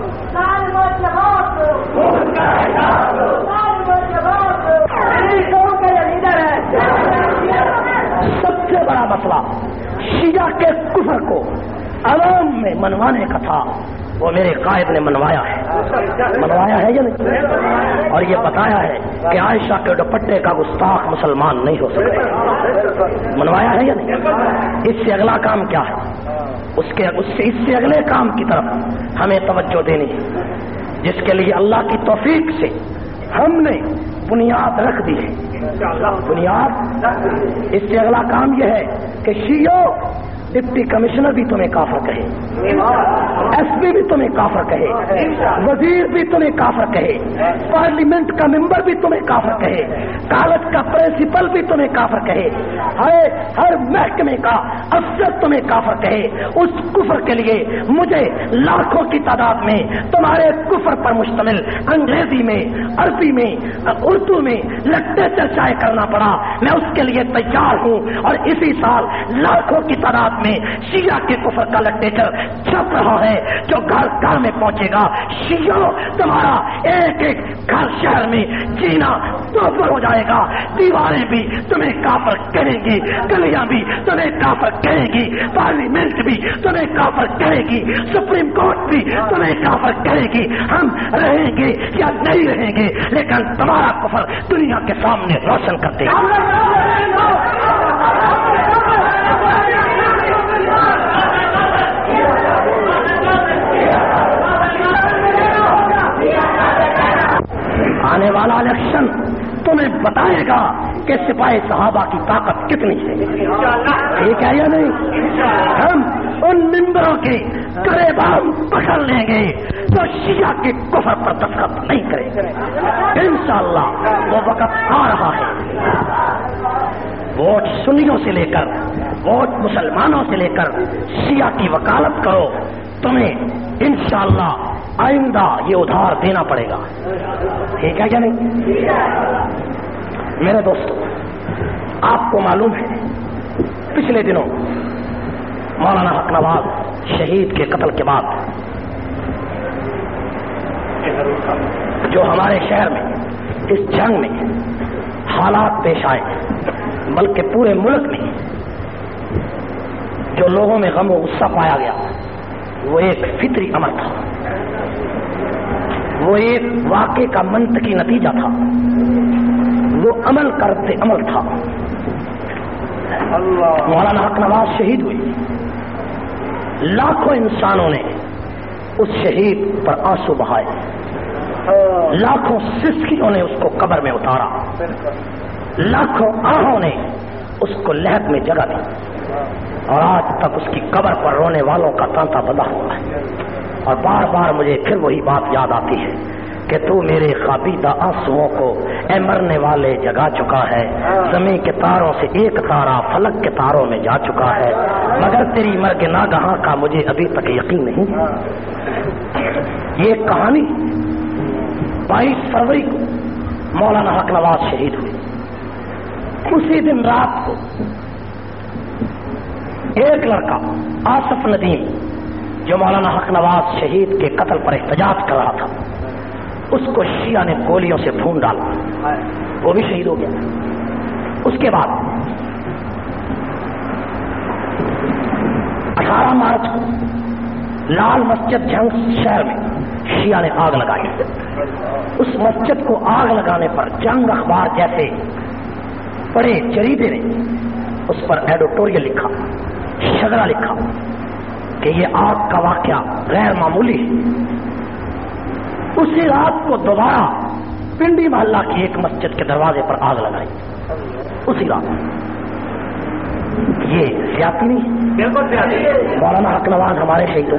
سب سے بڑا مسئلہ شیعہ کے کفر کو عوام میں منوانے کا تھا، وہ میرے قائد نے منوایا ہے یا نہیں؟ اور یہ بتایا ہے کہ عائشہ کے دوپٹے کا گستاخ مسلمان نہیں ہو سکتا، منوایا ہے یا نہیں؟ اس سے اگلا کام کیا ہے؟ اس سے اگلے کام کی طرف ہمیں توجہ دینی ہے، جس کے لیے اللہ کی توفیق سے ہم نے بنیاد رکھ دی ہے۔ بنیاد اس سے اگلا کام یہ ہے کہ شیعوں ڈپٹی کمشنر بھی تمہیں کافر کہے، ایس پی بھی تمہیں کافر کہے، وزیر بھی تمہیں کافر کہے، پارلیمنٹ کا ممبر بھی تمہیں کافر کہے، کالج کا پرنسپل بھی تمہیں کافر کہے، ہر محکمے کا افسر تمہیں کافر کہے، اس کفر کے لیے مجھے لاکھوں کی تعداد میں تمہارے کفر پر مشتمل انگریزی میں، عربی میں، اردو میں لٹے چرچائے کرنا پڑا، میں اس کے لیے تیار ہوں۔ اور اسی سال لاکھوں کی تعداد میں شیعہ کے کفر کا لٹریچر چھپ رہا ہے جو گھر گھر میں پہنچے گا۔ شیعہ تمہارا ایک ایک گھر شہر میں جینا توفر ہو جائے گا، دیواریں بھی تمہیں کافر کہیں گی، گلیاں بھی تمہیں کافر کہیں گی، پارلیمنٹ بھی تمہیں کافر کہے گی، سپریم کورٹ بھی تمہیں کافر کہے گی۔ ہم رہیں گے یا نہیں رہیں گے لیکن تمہارا کفر دنیا کے سامنے روشن کر دے گا۔ آنے والا الیکشن تمہیں بتائے گا کہ سپاہی صحابہ کی طاقت کتنی ہے، ٹھیک ہے یا نہیں؟ ہم ان ممبروں کے گریبان پکڑ لیں گے جو شیعہ کے کفر پر دستخط نہیں کرے، انشاءاللہ وہ وقت آ رہا ہے۔ ووٹ سنیوں سے لے کر ووٹ مسلمانوں سے لے کر شیعہ کی وکالت کرو، تمہیں انشاءاللہ آئندہ یہ ادھار دینا پڑے گا، ٹھیک ہے کیا نہیں؟ میرے دوستو، آپ کو معلوم ہے پچھلے دنوں مولانا حق نواز شہید کے قتل کے بعد جو ہمارے شہر میں اس جنگ میں حالات پیش آئے، بلکہ پورے ملک میں جو لوگوں میں غم و غصہ پایا گیا، وہ ایک فطری امر تھا، وہ ایک واقعے کا منطقی نتیجہ تھا، وہ عمل کرتے عمل تھا۔ مولانا حق نواز شہید ہوئی، لاکھوں انسانوں نے اس شہید پر آنسو بہائے، لاکھوں سسکیوں نے اس کو قبر میں اتارا، لاکھوں آہوں نے اس کو لہد میں جگہ دی، اور آج تک اس کی قبر پر رونے والوں کا تانتا بندہ ہوا ہے۔ اور بار بار مجھے پھر وہی بات یاد آتی ہے کہ تو میرے خوابیدہ آنسوؤں کو اے مرنے والے جگا چکا ہے، زمین کے تاروں سے ایک تارا فلک کے تاروں میں جا چکا ہے، مگر تیری مرگ ناگہاں کا مجھے ابھی تک یقین نہیں ہے۔ یہ کہانی 22 فروری کو مولانا حق نواز شہید ہوئی۔ اسی دن رات کو ایک لڑکا آصف ندیم جو مولانا حق نواز شہید کے قتل پر احتجاج کر رہا تھا، اس کو شیعہ نے گولیوں سے بھون ڈالا، وہ بھی شہید ہو گیا۔ اس کے بعد 18 مارچ کو لال مسجد جھنگ شہر میں شیعہ نے آگ لگائی۔ اس مسجد کو آگ لگانے پر جنگ اخبار جیسے بڑے جریدے نے اس پر ایڈیٹوریل لکھا، شجرہ لکھا کہ یہ آگ کا واقعہ غیر معمولی ہے۔ اسی رات کو دوبارہ پنڈی محلہ کی ایک مسجد کے دروازے پر آگ لگائی، اسی رات۔ یہ زیادتی نہیں؟ بالکل زیادتی۔ مولانا حق نواز ہمارے شہید ہو،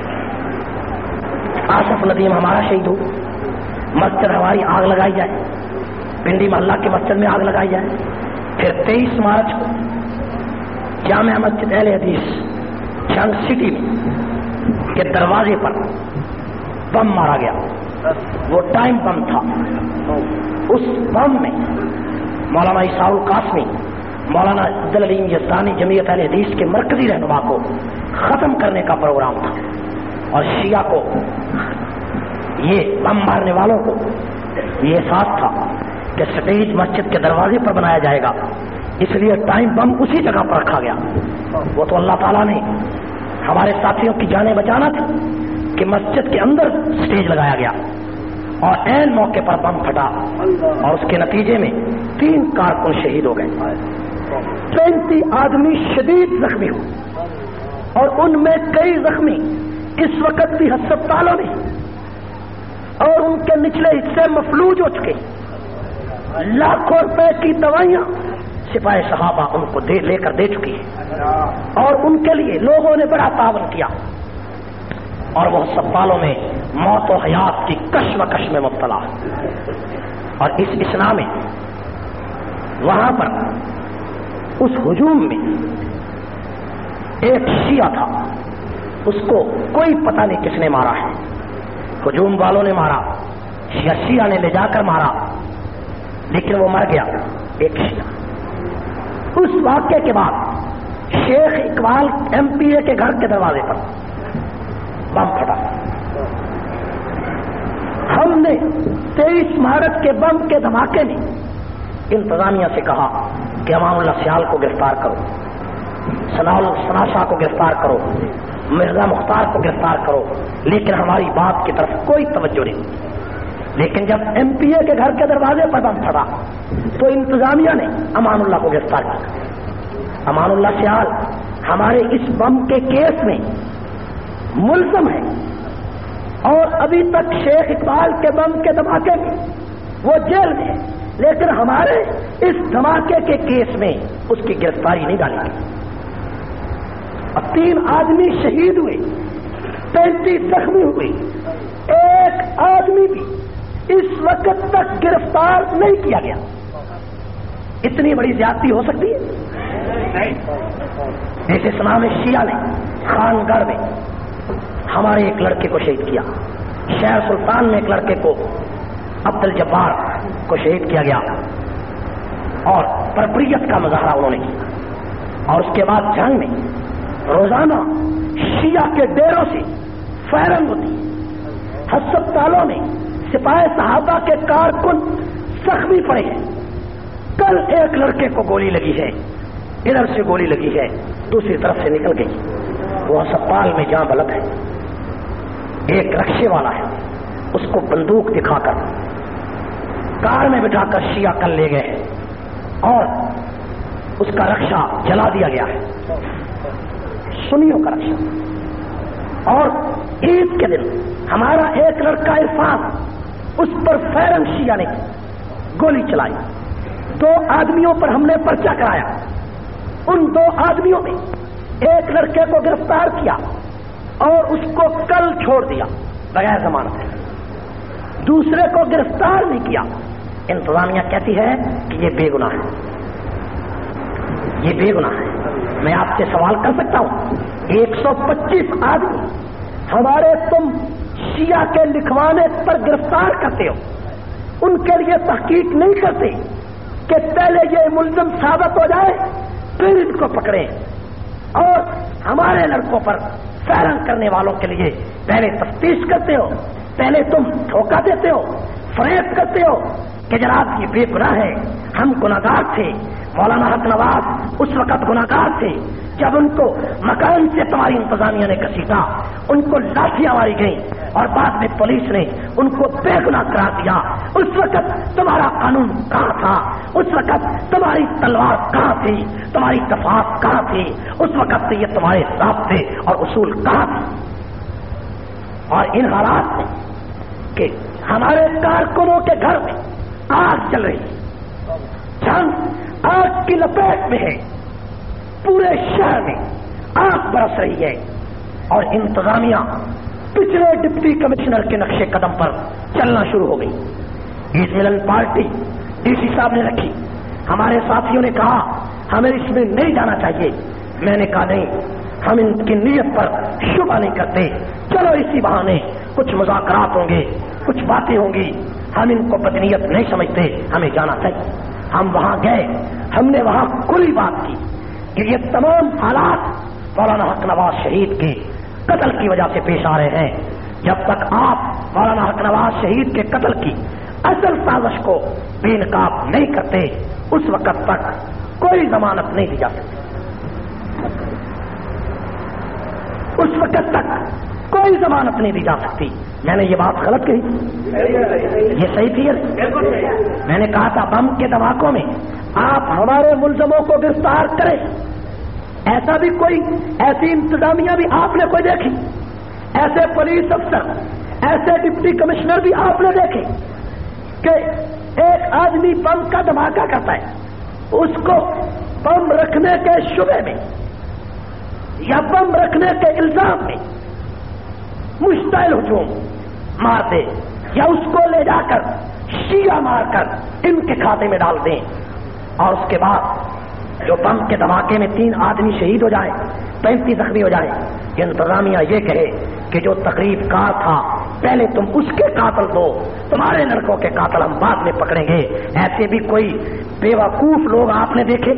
آصف ندیم ہمارا شہید ہو، مسجد ہماری آگ لگائی جائے، پنڈی محلہ کی مسجد میں آگ لگائی جائے۔ پھر 23 مارچ کو جامع مسجد اہل حدیث جھنگ سٹی میں کے دروازے پر بم مارا گیا، وہ ٹائم بم تھا۔ اس بم میں مولانا عیسیٰ القاسمی، مولانا عبدالعلیم یزدانی جمعیت اہل حدیث کے مرکزی رہنما کو ختم کرنے کا پروگرام تھا، اور شیعہ کو، یہ بم مارنے والوں کو یہ احساس تھا کہ سٹیج مسجد کے دروازے پر بنایا جائے گا، اس لیے ٹائم بم اسی جگہ پر رکھا گیا۔ وہ تو اللہ تعالیٰ نے ہمارے ساتھیوں کی جانیں بچانا تھی کہ مسجد کے اندر سٹیج لگایا گیا، اور عین موقع پر بم پھٹا، اور اس کے نتیجے میں 3 کارکن شہید ہو گئے، 35 آدمی شدید زخمی ہوئے، اور ان میں کئی زخمی اس وقت بھی ہسپتالوں میں، اور ان کے نچلے حصے مفلوج ہو چکے۔ لاکھوں روپے کی دوائیاں سپاہی صحابہ ان کو لے کر دے چکی ہے، اور ان کے لیے لوگوں نے بڑا تعاون کیا، اور وہ ہسپتالوں میں موت و حیات کی کشمکش میں مبتلا۔ اور اس اسنا میں وہاں پر اس ہجوم میں ایک شیعہ تھا، اس کو کوئی پتہ نہیں کس نے مارا ہے، ہجوم والوں نے مارا، شیعہ نے لے جا کر مارا، لیکن وہ مر گیا ایک شیعہ۔ اس واقعے کے بعد شیخ اقبال MP کے گھر کے دروازے پر بم پھٹا۔ ہم نے 23 مارچ کے بم کے دھماکے میں انتظامیہ سے کہا کہ امان اللہ سیال کو گرفتار کرو، ثنا شاہ کو گرفتار کرو، مرزا مختار کو گرفتار کرو، لیکن ہماری بات کی طرف کوئی توجہ نہیں۔ لیکن جب MP کے گھر کے دروازے پر بم پھٹا تو انتظامیہ نے امان اللہ کو گرفتار کیا۔ امان اللہ سیال ہمارے اس بم کے کیس میں ملزم ہے، اور ابھی تک شیخ اقبال کے بم کے دھماکے میں وہ جیل میں ہے، لیکن ہمارے اس دھماکے کے کیس میں اس کی گرفتاری نہیں ڈالی گئی۔ اب 3 آدمی شہید ہوئے، 35 زخمی ہوئے، ایک آدمی بھی اس وقت تک گرفتار نہیں کیا گیا۔ اتنی بڑی زیادتی ہو سکتی ہے؟ ایسے اسلام شیعہ نے خان گڑھ میں ہمارے ایک لڑکے کو شہید کیا، شہر سلطان میں ایک لڑکے کو عبد الجبار کو شہید کیا گیا، اور بربریت کا مظاہرہ انہوں نے کیا۔ اور اس کے بعد جنگ میں روزانہ شیعہ کے ڈیروں سے فائرنگ ہوتی، ہسپتالوں میں سپاہی صحابہ کے کارکن زخمی پڑے ہیں۔ کل ایک لڑکے کو گولی لگی ہے، ادھر سے گولی لگی ہے، دوسری طرف سے نکل گئی، وہ ہسپتال میں جاں بلد ہے۔ ایک رکشے والا ہے، اس کو بندوق دکھا کر کار میں بٹھا کر شیعہ کل لے گئے، اور اس کا رکشہ جلا دیا گیا ہے، سنیوں کا رکشہ۔ اور عید کے دن ہمارا ایک لڑکا عرفان، اس پر فیرن شیعہ نے گولی چلائی، 2 آدمیوں پر ہم نے پرچہ کرایا۔ ان 2 آدمیوں میں ایک لڑکے کو گرفتار کیا اور اس کو کل چھوڑ دیا بغیر ضمانت، دوسرے کو گرفتار نہیں کیا۔ انتظامیہ کہتی ہے کہ یہ بے گناہ ہے، یہ بے گناہ ہے۔ میں آپ سے سوال کر سکتا ہوں، 125 آدمی ہمارے تم شیعہ کے لکھوانے پر گرفتار کرتے ہو، ان کے لیے تحقیق نہیں کرتے کہ پہلے یہ ملزم ثابت ہو جائے پھر ان کو پکڑیں، اور ہمارے لڑکوں پر فیرنگ کرنے والوں کے لیے پہلے تفتیش کرتے ہو، پہلے تم دھوکہ دیتے ہو، فریب کرتے ہو کہ جناب یہ بے گناہ ہے، ہم گناہگار تھے۔ مولانا حق نواز اس وقت گناہگار تھے جب ان کو مکان سے تمہاری انتظامیہ نے گھسیٹا، ان کو لاٹھیاں ماری گئیں اور بعد میں پولیس نے ان کو بے گناہ قرار دیا۔ اس وقت تمہارا قانون کہاں تھا؟ اس وقت تمہاری تلوار کہاں تھی؟ تمہاری دفاعات کہاں تھی؟ اس وقت یہ تمہارے ضابطے اور اصول کہاں تھے؟ اور ان حالات میں کہ ہمارے کارکنوں کے گھر میں آگ چل رہی ہے، جنگ آگ کی لپیٹ میں ہے، پورے شہر میں آگ برس رہی ہے، اور انتظامیہ پچھلے ڈپٹی کمشنر کے نقشے قدم پر چلنا شروع ہو گئی۔ عید ملن پارٹی ڈی سی صاحب نے رکھی، ہمارے ساتھیوں نے کہا ہمیں اس میں نہیں جانا چاہیے، میں نے کہا نہیں، ہم ان کی نیت پر شبہ نہیں کرتے، چلو اسی بہانے کچھ مذاکرات ہوں گے، کچھ باتیں ہوں گی، ہم ان کو بدنیت نہیں سمجھتے، ہمیں جانا چاہیے۔ ہم وہاں گئے، ہم نے وہاں کھلی بات کی کہ یہ تمام حالات مولانا حق نواز شہید کے قتل کی وجہ سے پیش آ رہے ہیں۔ جب تک آپ مولانا حق نواز شہید کے قتل کی اصل سازش کو بے نقاب نہیں کرتے، اس وقت تک کوئی ضمانت نہیں دی جا سکتی، اس وقت تک کوئی ضمانت نہیں دی جا سکتی۔ میں نے یہ بات غلط کہی؟ یہ صحیح تھی؟ میں نے کہا تھا بم کے دھماکوں میں آپ ہمارے ملزموں کو گرفتار کریں، ایسا بھی کوئی، ایسی انتظامیہ بھی آپ نے کوئی دیکھی؟ ایسے پولیس افسر، ایسے ڈپٹی کمشنر بھی آپ نے دیکھے کہ ایک آدمی بم کا دھماکہ کرتا ہے، اس کو بم رکھنے کے شبے میں یا بم رکھنے کے الزام میں مشتعل ہجوم مار دے، یا اس کو لے جا کر شیعہ مار کر ان کے کھاتے میں ڈال دیں، اور اس کے بعد جو بم کے دھماکے میں 3 آدمی شہید ہو جائے، 35 زخمی ہو جائے، انتظامیہ یہ کہے کہ جو تقریب کار تھا پہلے تم اس کے قاتل دو، تمہارے لڑکوں کے قاتل ہم بعد میں پکڑیں گے۔ ایسے بھی کوئی بیوقوف لوگ آپ نے دیکھے؟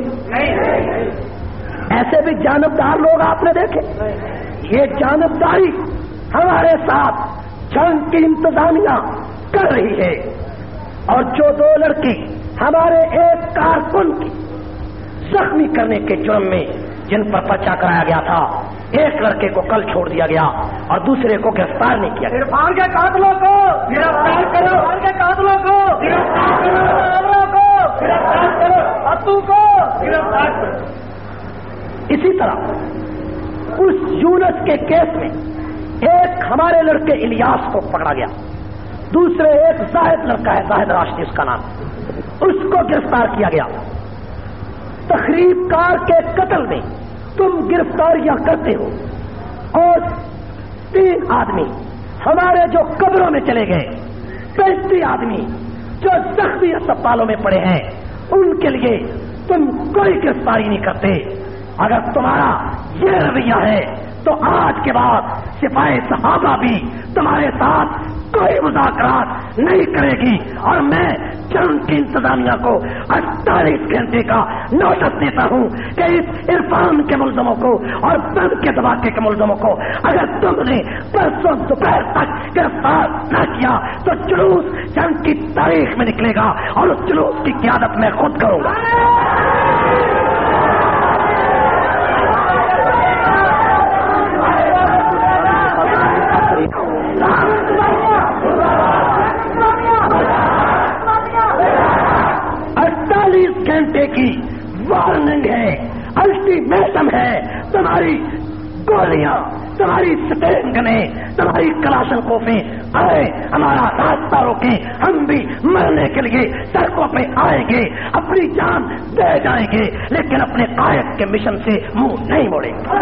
ایسے بھی جانبدار لوگ آپ نے دیکھے؟ یہ جانبداری ہمارے ساتھ جنگ کی انتظامیہ کر رہی ہے، اور جو 2 لڑکی ہمارے ایک کارکن کی زخمی کرنے کے جرم میں جن پر پرچہ کرایا گیا تھا، ایک لڑکے کو کل چھوڑ دیا گیا اور دوسرے کو گرفتار نہیں کیا گیا۔ عرفان کے قاتلوں کو گرفتار کرو، عرفان کے قاتلوں کو گرفتار کرو، عمروں کو گرفتار کرو، اتو کو گرفتار کرو۔ اسی طرح اس یونس کے کیس میں ایک ہمارے لڑکے الیاس کو پکڑا گیا، دوسرے ایک زاہد لڑکا ہے، زاہد راشدی اس کا نام، اس کو گرفتار کیا گیا۔ تخریب کار کے قتل میں تم گرفتاریاں کرتے ہو، اور 3 آدمی ہمارے جو قبروں میں چلے گئے، 35 آدمی جو زخمی اسپتالوں میں پڑے ہیں، ان کے لیے تم کوئی گرفتاری نہیں کرتے۔ اگر تمہارا یہ رویہ ہے تو آج کے بعد سپاہی صحابہ بھی تمہارے ساتھ کوئی مذاکرات نہیں کرے گی، اور میں جنگ کی انتظامیہ کو 48 گھنٹے کا نوٹس دیتا ہوں کہ اس عرفان کے ملزموں کو اور بم کے دھماکے کے ملزموں کو اگر تم نے پرسوں دوپہر تک گرفتار نہ کیا تو جلوس جنگ کی تاریخ میں نکلے گا، اور اس جلوس کی قیادت میں خود کروں گا۔ گھنٹے کی وارننگ ہے، الٹیمیٹم ہے، تمہاری گولیاں، تمہاری سٹینگنیں، تمہاری کلاشنکوفیں آئے ہمارا راستہ روکیں، ہم بھی مرنے کے لیے سڑکوں پہ آئیں گے، اپنی جان دے جائیں گے، لیکن اپنے قائد کے مشن سے منہ نہیں موڑیں گے۔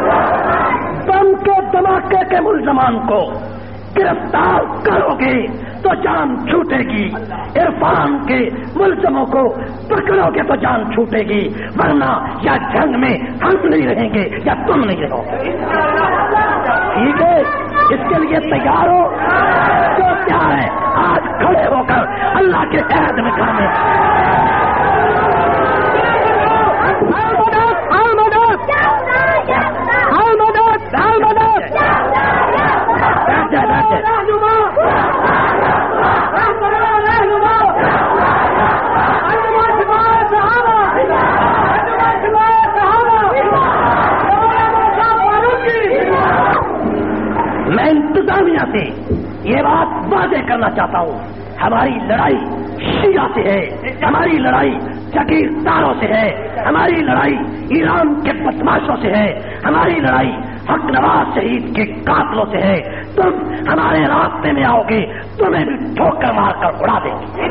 بم کے دھماکے کے ملزمان کو گرفتار کرو گے تو جان چھوٹے گی، عرفان کے ملزموں کو پکڑو گے تو جان چھوٹے گی، ورنہ یا جنگ میں ہم نہیں رہیں گے یا تم نہیں رہو گے۔ ٹھیک ہے، اس کے لیے تیار ہو؟ جو تیار ہے آج کھڑے ہو کر اللہ کے عہد میں کھانے میں انتظامیہ سے یہ بات واضح کرنا چاہتا ہوں، ہماری لڑائی شیعہ سے ہے، ہماری لڑائی جگیرداروں سے ہے، ہماری لڑائی ایران کے بدماشوں سے ہے، ہماری لڑائی حق نواز شہید کے قاتلوں سے ہے۔ تم ہمارے راستے میں آؤ گے تمہیں بھی ٹھوکر مار کر اڑا دیں گے۔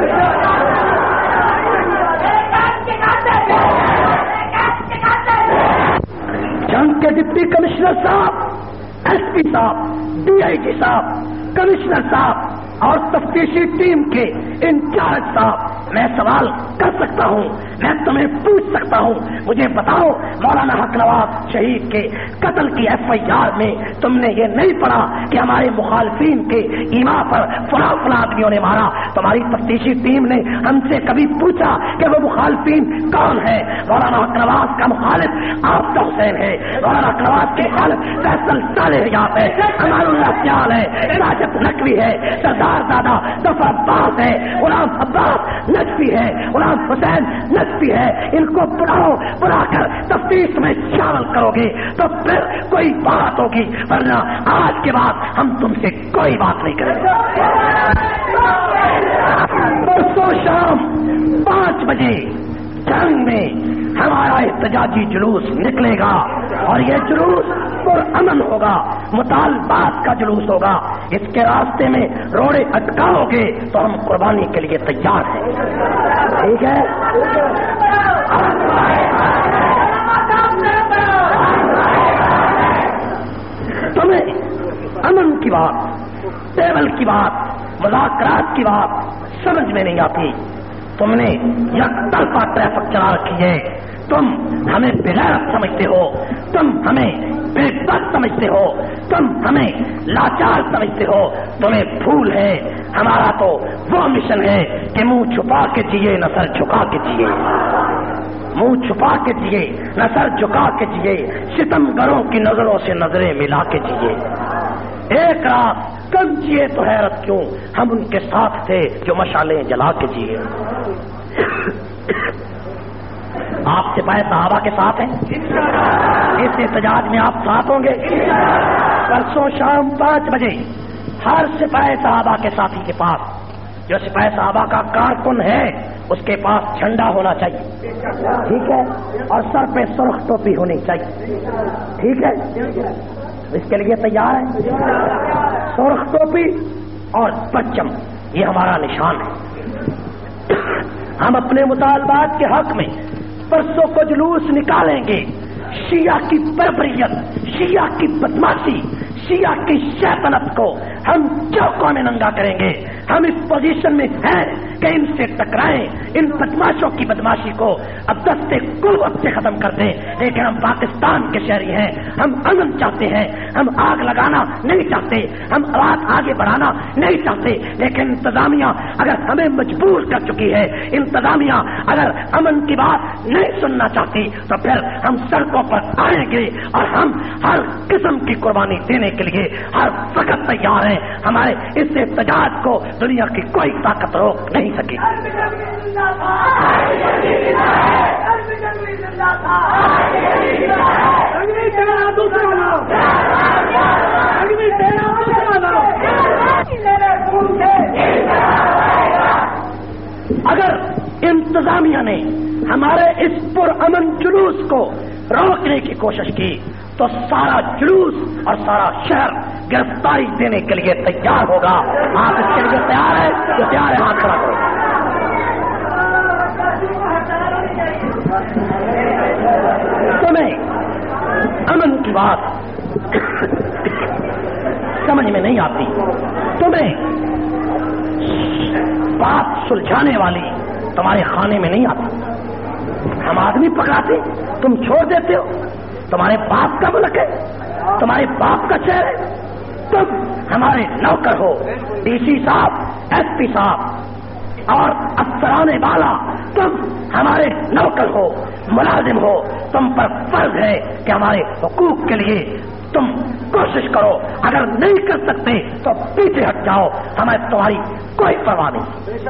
جنگ کے ڈپٹی کمشنر صاحب، ایس پی صاحب، ڈی آئی جی صاحب، کمشنر صاحب اور تفتیشی ٹیم کے انچارج صاحب، میں سوال کر سکتا ہوں، میں تمہیں پوچھ سکتا ہوں، مجھے بتاؤ مولانا حق نواز شہید کے قتل کی FIR میں تم نے یہ نہیں پڑھا کہ ہمارے مخالفین کے ایما پر فلاں فلاں آدمیوں نے مارا؟ تمہاری تفتیشی ٹیم نے ہم سے کبھی پوچھا کہ وہ مخالفین کون ہے؟ مولانا حق نواز کا مخالف آفتہ حسین ہے، مولانا حق نواز کے مخالف فیصل صالح یاد ہے، امان اللہ سیال ہے، ساجد نقوی ہے، سردار دادا ظفر عباس ہے، غلام عباس نقوی ہے، غلام حسین نقوی ہے۔ ان کو بلا کر تفتیش میں شامل کرو گے تو پھر کوئی بات ہوگی، ورنہ آج کے بعد ہم تم سے کوئی بات نہیں کریں گے۔ پرسوں شام 5 بجے جنگ میں ہمارا احتجاجی جلوس نکلے گا اور یہ جلوس پرامن ہوگا، مطالبات کا جلوس ہوگا۔ اس کے راستے میں روڑے اٹکاؤ گے تو ہم قربانی کے لیے تیار ہیں، ٹھیک ہے؟ تمہیں امن کی بات، ٹیبل کی بات، مذاکرات کی بات سمجھ میں نہیں آتی۔ تم نے یک طرفہ ٹریفک چلا رکھی ہے، تم ہمیں بغیرت سمجھتے ہو، تم ہمیں بے بس سمجھتے ہو، تم ہمیں لاچار سمجھتے ہو۔ تمہیں بھول ہے ہمارا تو وہ مشن ہے کہ منہ چھپا کے جیے نہ سر جھکا کے جیے، منہ چھپا کے جیے نہ سر جھکا کے جیے، ستم گروں کی نظروں سے نظریں ملا کے جیے۔ ایک رات کم جیے تو حیرت کیوں، ہم ان کے ساتھ تھے جو مشالیں جلا کے جیے۔ آپ سپاہی صحابہ کے ساتھ ہیں، اس احتجاج میں آپ ساتھ ہوں گے۔ پرسوں شام 5 بجے ہر سپاہی صحابہ کے ساتھی کے پاس، جو سپاہی صحابہ کا کارکن ہے، اس کے پاس جھنڈا ہونا چاہیے، ٹھیک ہے؟ اور سر پہ سرخ ٹوپی ہونی چاہیے، ٹھیک ہے؟ اس کے لیے تیار ہے؟ سرخ ٹوپی اور پرچم یہ ہمارا نشان ہے۔ ہم اپنے مطالبات کے حق میں پرسوں کو جلوس نکالیں گے۔ شیعہ کی بربریت، شیعہ کی بدماشی، شیعہ کی شیطنت کو ہم چوکوں میں ننگا کریں گے۔ ہم اس پوزیشن میں ہیں کہ ان سے ٹکرائیں، ان بدماشوں کی بدماشی کو اب دستے قوت سے ختم کر دیں۔ لیکن ہم پاکستان کے شہری ہیں، ہم امن چاہتے ہیں، ہم آگ لگانا نہیں چاہتے، ہم بات آگے بڑھانا نہیں چاہتے۔ لیکن انتظامیہ اگر ہمیں مجبور کر چکی ہے، انتظامیہ اگر امن کی بات نہیں سننا چاہتی، تو پھر ہم سڑکوں پر آئیں گے اور ہم ہر قسم کی قربانی دینے کے لیے ہر وقت تیار ہیں۔ ہمارے اس احتجاج کو دنیا کی کوئی طاقت روک نہیں سکے۔ اگر انتظامیہ نے ہمارے اس پرامن جلوس کو روکنے کی کوشش کی تو سارا جلوس اور سارا شہر گرفتاری دینے کے لیے تیار ہوگا۔ آپ اس کے لیے تیار ہے؟ جو تیار ہے ہاتھ کھڑا کرو۔ تمہیں امن کی بات سمجھ میں نہیں آتی، تمہیں بات سلجھانے والی تمہارے خانے میں نہیں آتی. ہم آدمی پکڑاتے تم چھوڑ دیتے ہو. تمہارے باپ کا ملک ہے, تمہارے باپ کا شہر ہے. تم ہمارے نوکر ہو, ڈی سی صاحب, ایس پی صاحب اور افسران والا, تم ہمارے نوکر ہو, ملازم ہو. تم پر فرض ہے کہ ہمارے حقوق کے لیے تم کوشش کرو. اگر نہیں کر سکتے تو پیچھے ہٹ جاؤ, ہمیں تمہاری کوئی پرواہ نہیں.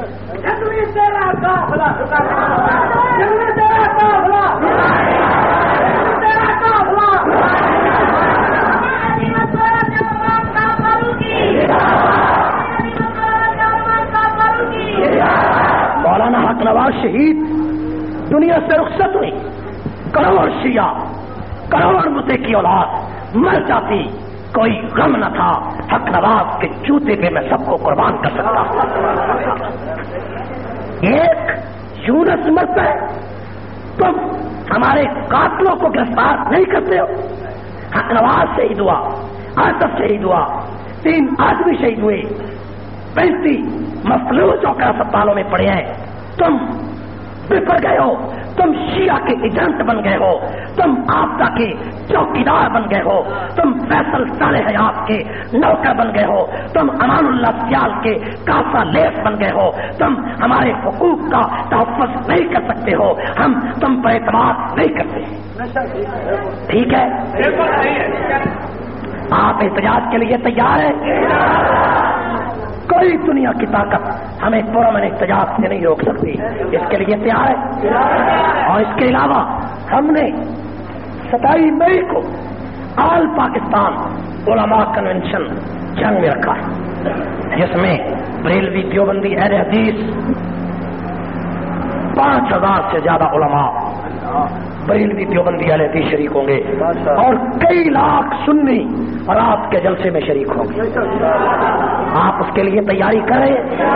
مولانا حق نواز شہید دنیا سے رخصت ہوئی. کروڑ شیعہ, کروڑ متے کی اولاد مر جاتی, کوئی غم نہ تھا. حق نواز کے جوتے پہ میں سب کو قربان کر سکتا. ایک یونس مرتا ہے, تم ہمارے قاتلوں کو گرفتار نہیں کرتے ہو. حق نواز شہید ہوا, آصف شہید ہوا, 3 آدمی شہید ہوئے, 35 مفلوج ہو کر اسپتالوں میں پڑے ہیں. تم بفر گئے ہو, تم شیعہ کے ایجنٹ بن گئے ہو, تم آپدا کے چوکیدار بن گئے ہو, تم فیصل صالح حیات کے نوکر بن گئے ہو, تم امان اللہ سیال کے کاسا لیس بن گئے ہو. تم ہمارے حقوق کا تحفظ نہیں کر سکتے ہو, ہم تم پر اعتماد نہیں کرتے. ٹھیک ہے, آپ احتجاج کے لیے تیار ہیں؟ کوئی دنیا کی طاقت ہمیں پرامن احتجاج سے نہیں روک سکتی. اس کے لیے تیار ہے. اور اس کے علاوہ ہم نے 27 مئی کو آل پاکستان علماء کنونشن جنگ میں رکھا ہے, جس میں بریلوی دیوبندی اہل حدیث 5000 سے زیادہ علماء بریلوی دیوبندی اہل حدیث شریک ہوں گے, اور کئی لاکھ سنی رات کے جلسے میں شریک ہوں گے. آپ اس کے لیے تیاری کریں.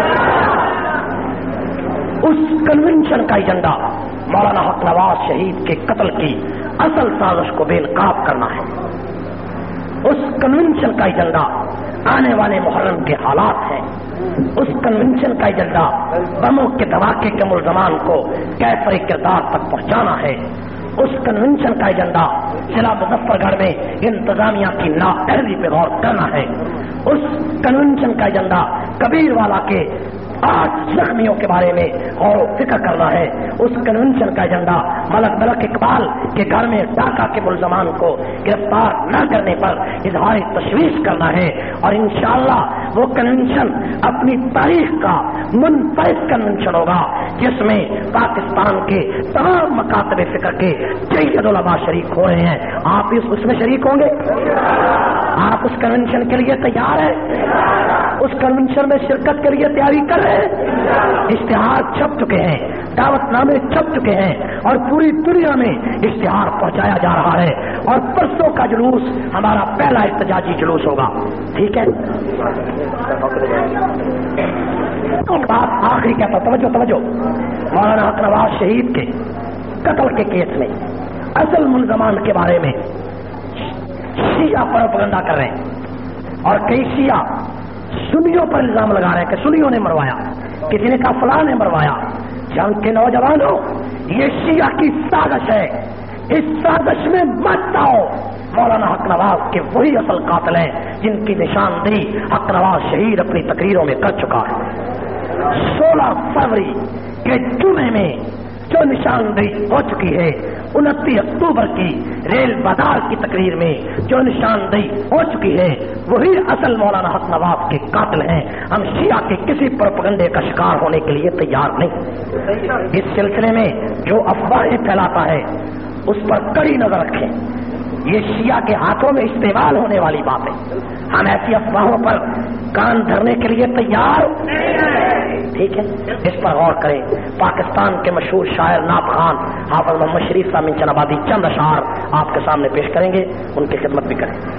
اس کنونشن کا ایجنڈا مولانا حق نواز شہید کے قتل کی اصل سازش کو بے نقاب کرنا ہے. اس کنونشن کا ایجنڈا آنے والے محرم کے حالات ہیں. اس کنونشن کا ایجنڈا بموں کے دھماکے کے ملزمان کو کیفر کردار تک پہنچانا ہے. اس کنونشن کا ایجنڈا ضلع مظفر گڑھ میں انتظامیہ کی نااہلی پہ غور کرنا ہے. اس کنونشن کا ایجنڈا کبیر والا کے 8 زخمیوں کے بارے میں غور و فکر کرنا ہے. اس کنونشن کا ایجنڈا ملک اقبال کے گھر میں ڈاکہ کے ملزمان کو گرفتار نہ کرنے پر اظہار تشویش کرنا ہے. اور انشاءاللہ وہ کنونشن اپنی تاریخ کا منفرد کنونشن ہوگا, جس میں پاکستان کے تمام مکاتب فکر کے سید علماء شریک ہو رہے ہیں. آپ اس میں شریک ہوں گے؟ آپ اس کنونشن کے لیے تیار ہیں؟ اس کنونشن میں شرکت کے لیے تیاری کر رہے ہیں؟ اشتہار چھپ چکے ہیں, دعوت نامے چھپ چکے ہیں, اور پوری دنیا میں اشتہار پہنچایا جا رہا ہے. اور پرسوں کا جلوس ہمارا پہلا احتجاجی جلوس ہوگا. ٹھیک ہے, بات آخری کہتا, توجہ. مولانا حق نواز شہید کے قتل کے کیس میں اصل ملزمان کے بارے میں شیعہ پروپیگنڈا کر رہے ہیں, اور کئی شیعہ سنیوں پر الزام لگا رہے ہیں کہ سنیوں نے مروایا, کسی نے کہا فلاں نے مروایا. جنگ کے نوجوانوں, یہ شیعہ کی سازش ہے. اس سازش میں مت آؤ. مولانا حق نواز کے وہی اصل قاتل ہیں جن کی نشاندہی حق نواز شہید اپنی تقریروں میں کر چکا ہے. 16 فروری کے جمعے میں جو نشاندہی ہو چکی ہے, 29 اکتوبر کی ریل بازار کی تقریر میں جو نشاندہی ہو چکی ہے, وہی اصل مولانا حق نواز کے قاتل ہیں. ہم شیعہ کے کسی پروپیگنڈے کا شکار ہونے کے لیے تیار نہیں. اس سلسلے میں جو افواہیں پھیلاتا ہے اس پر کڑی نظر رکھیں. یہ شیعہ کے ہاتھوں میں استعمال ہونے والی بات ہے. ہم ایسی افواہوں پر کان دھرنے کے لیے تیار. ٹھیک ہے, اس پر غور کریں. پاکستان کے مشہور شاعر نعت خوان حافظ محمد شریف صاحب چند آبادی چند اشعار آپ کے سامنے پیش کریں گے, ان کی خدمت بھی کریں.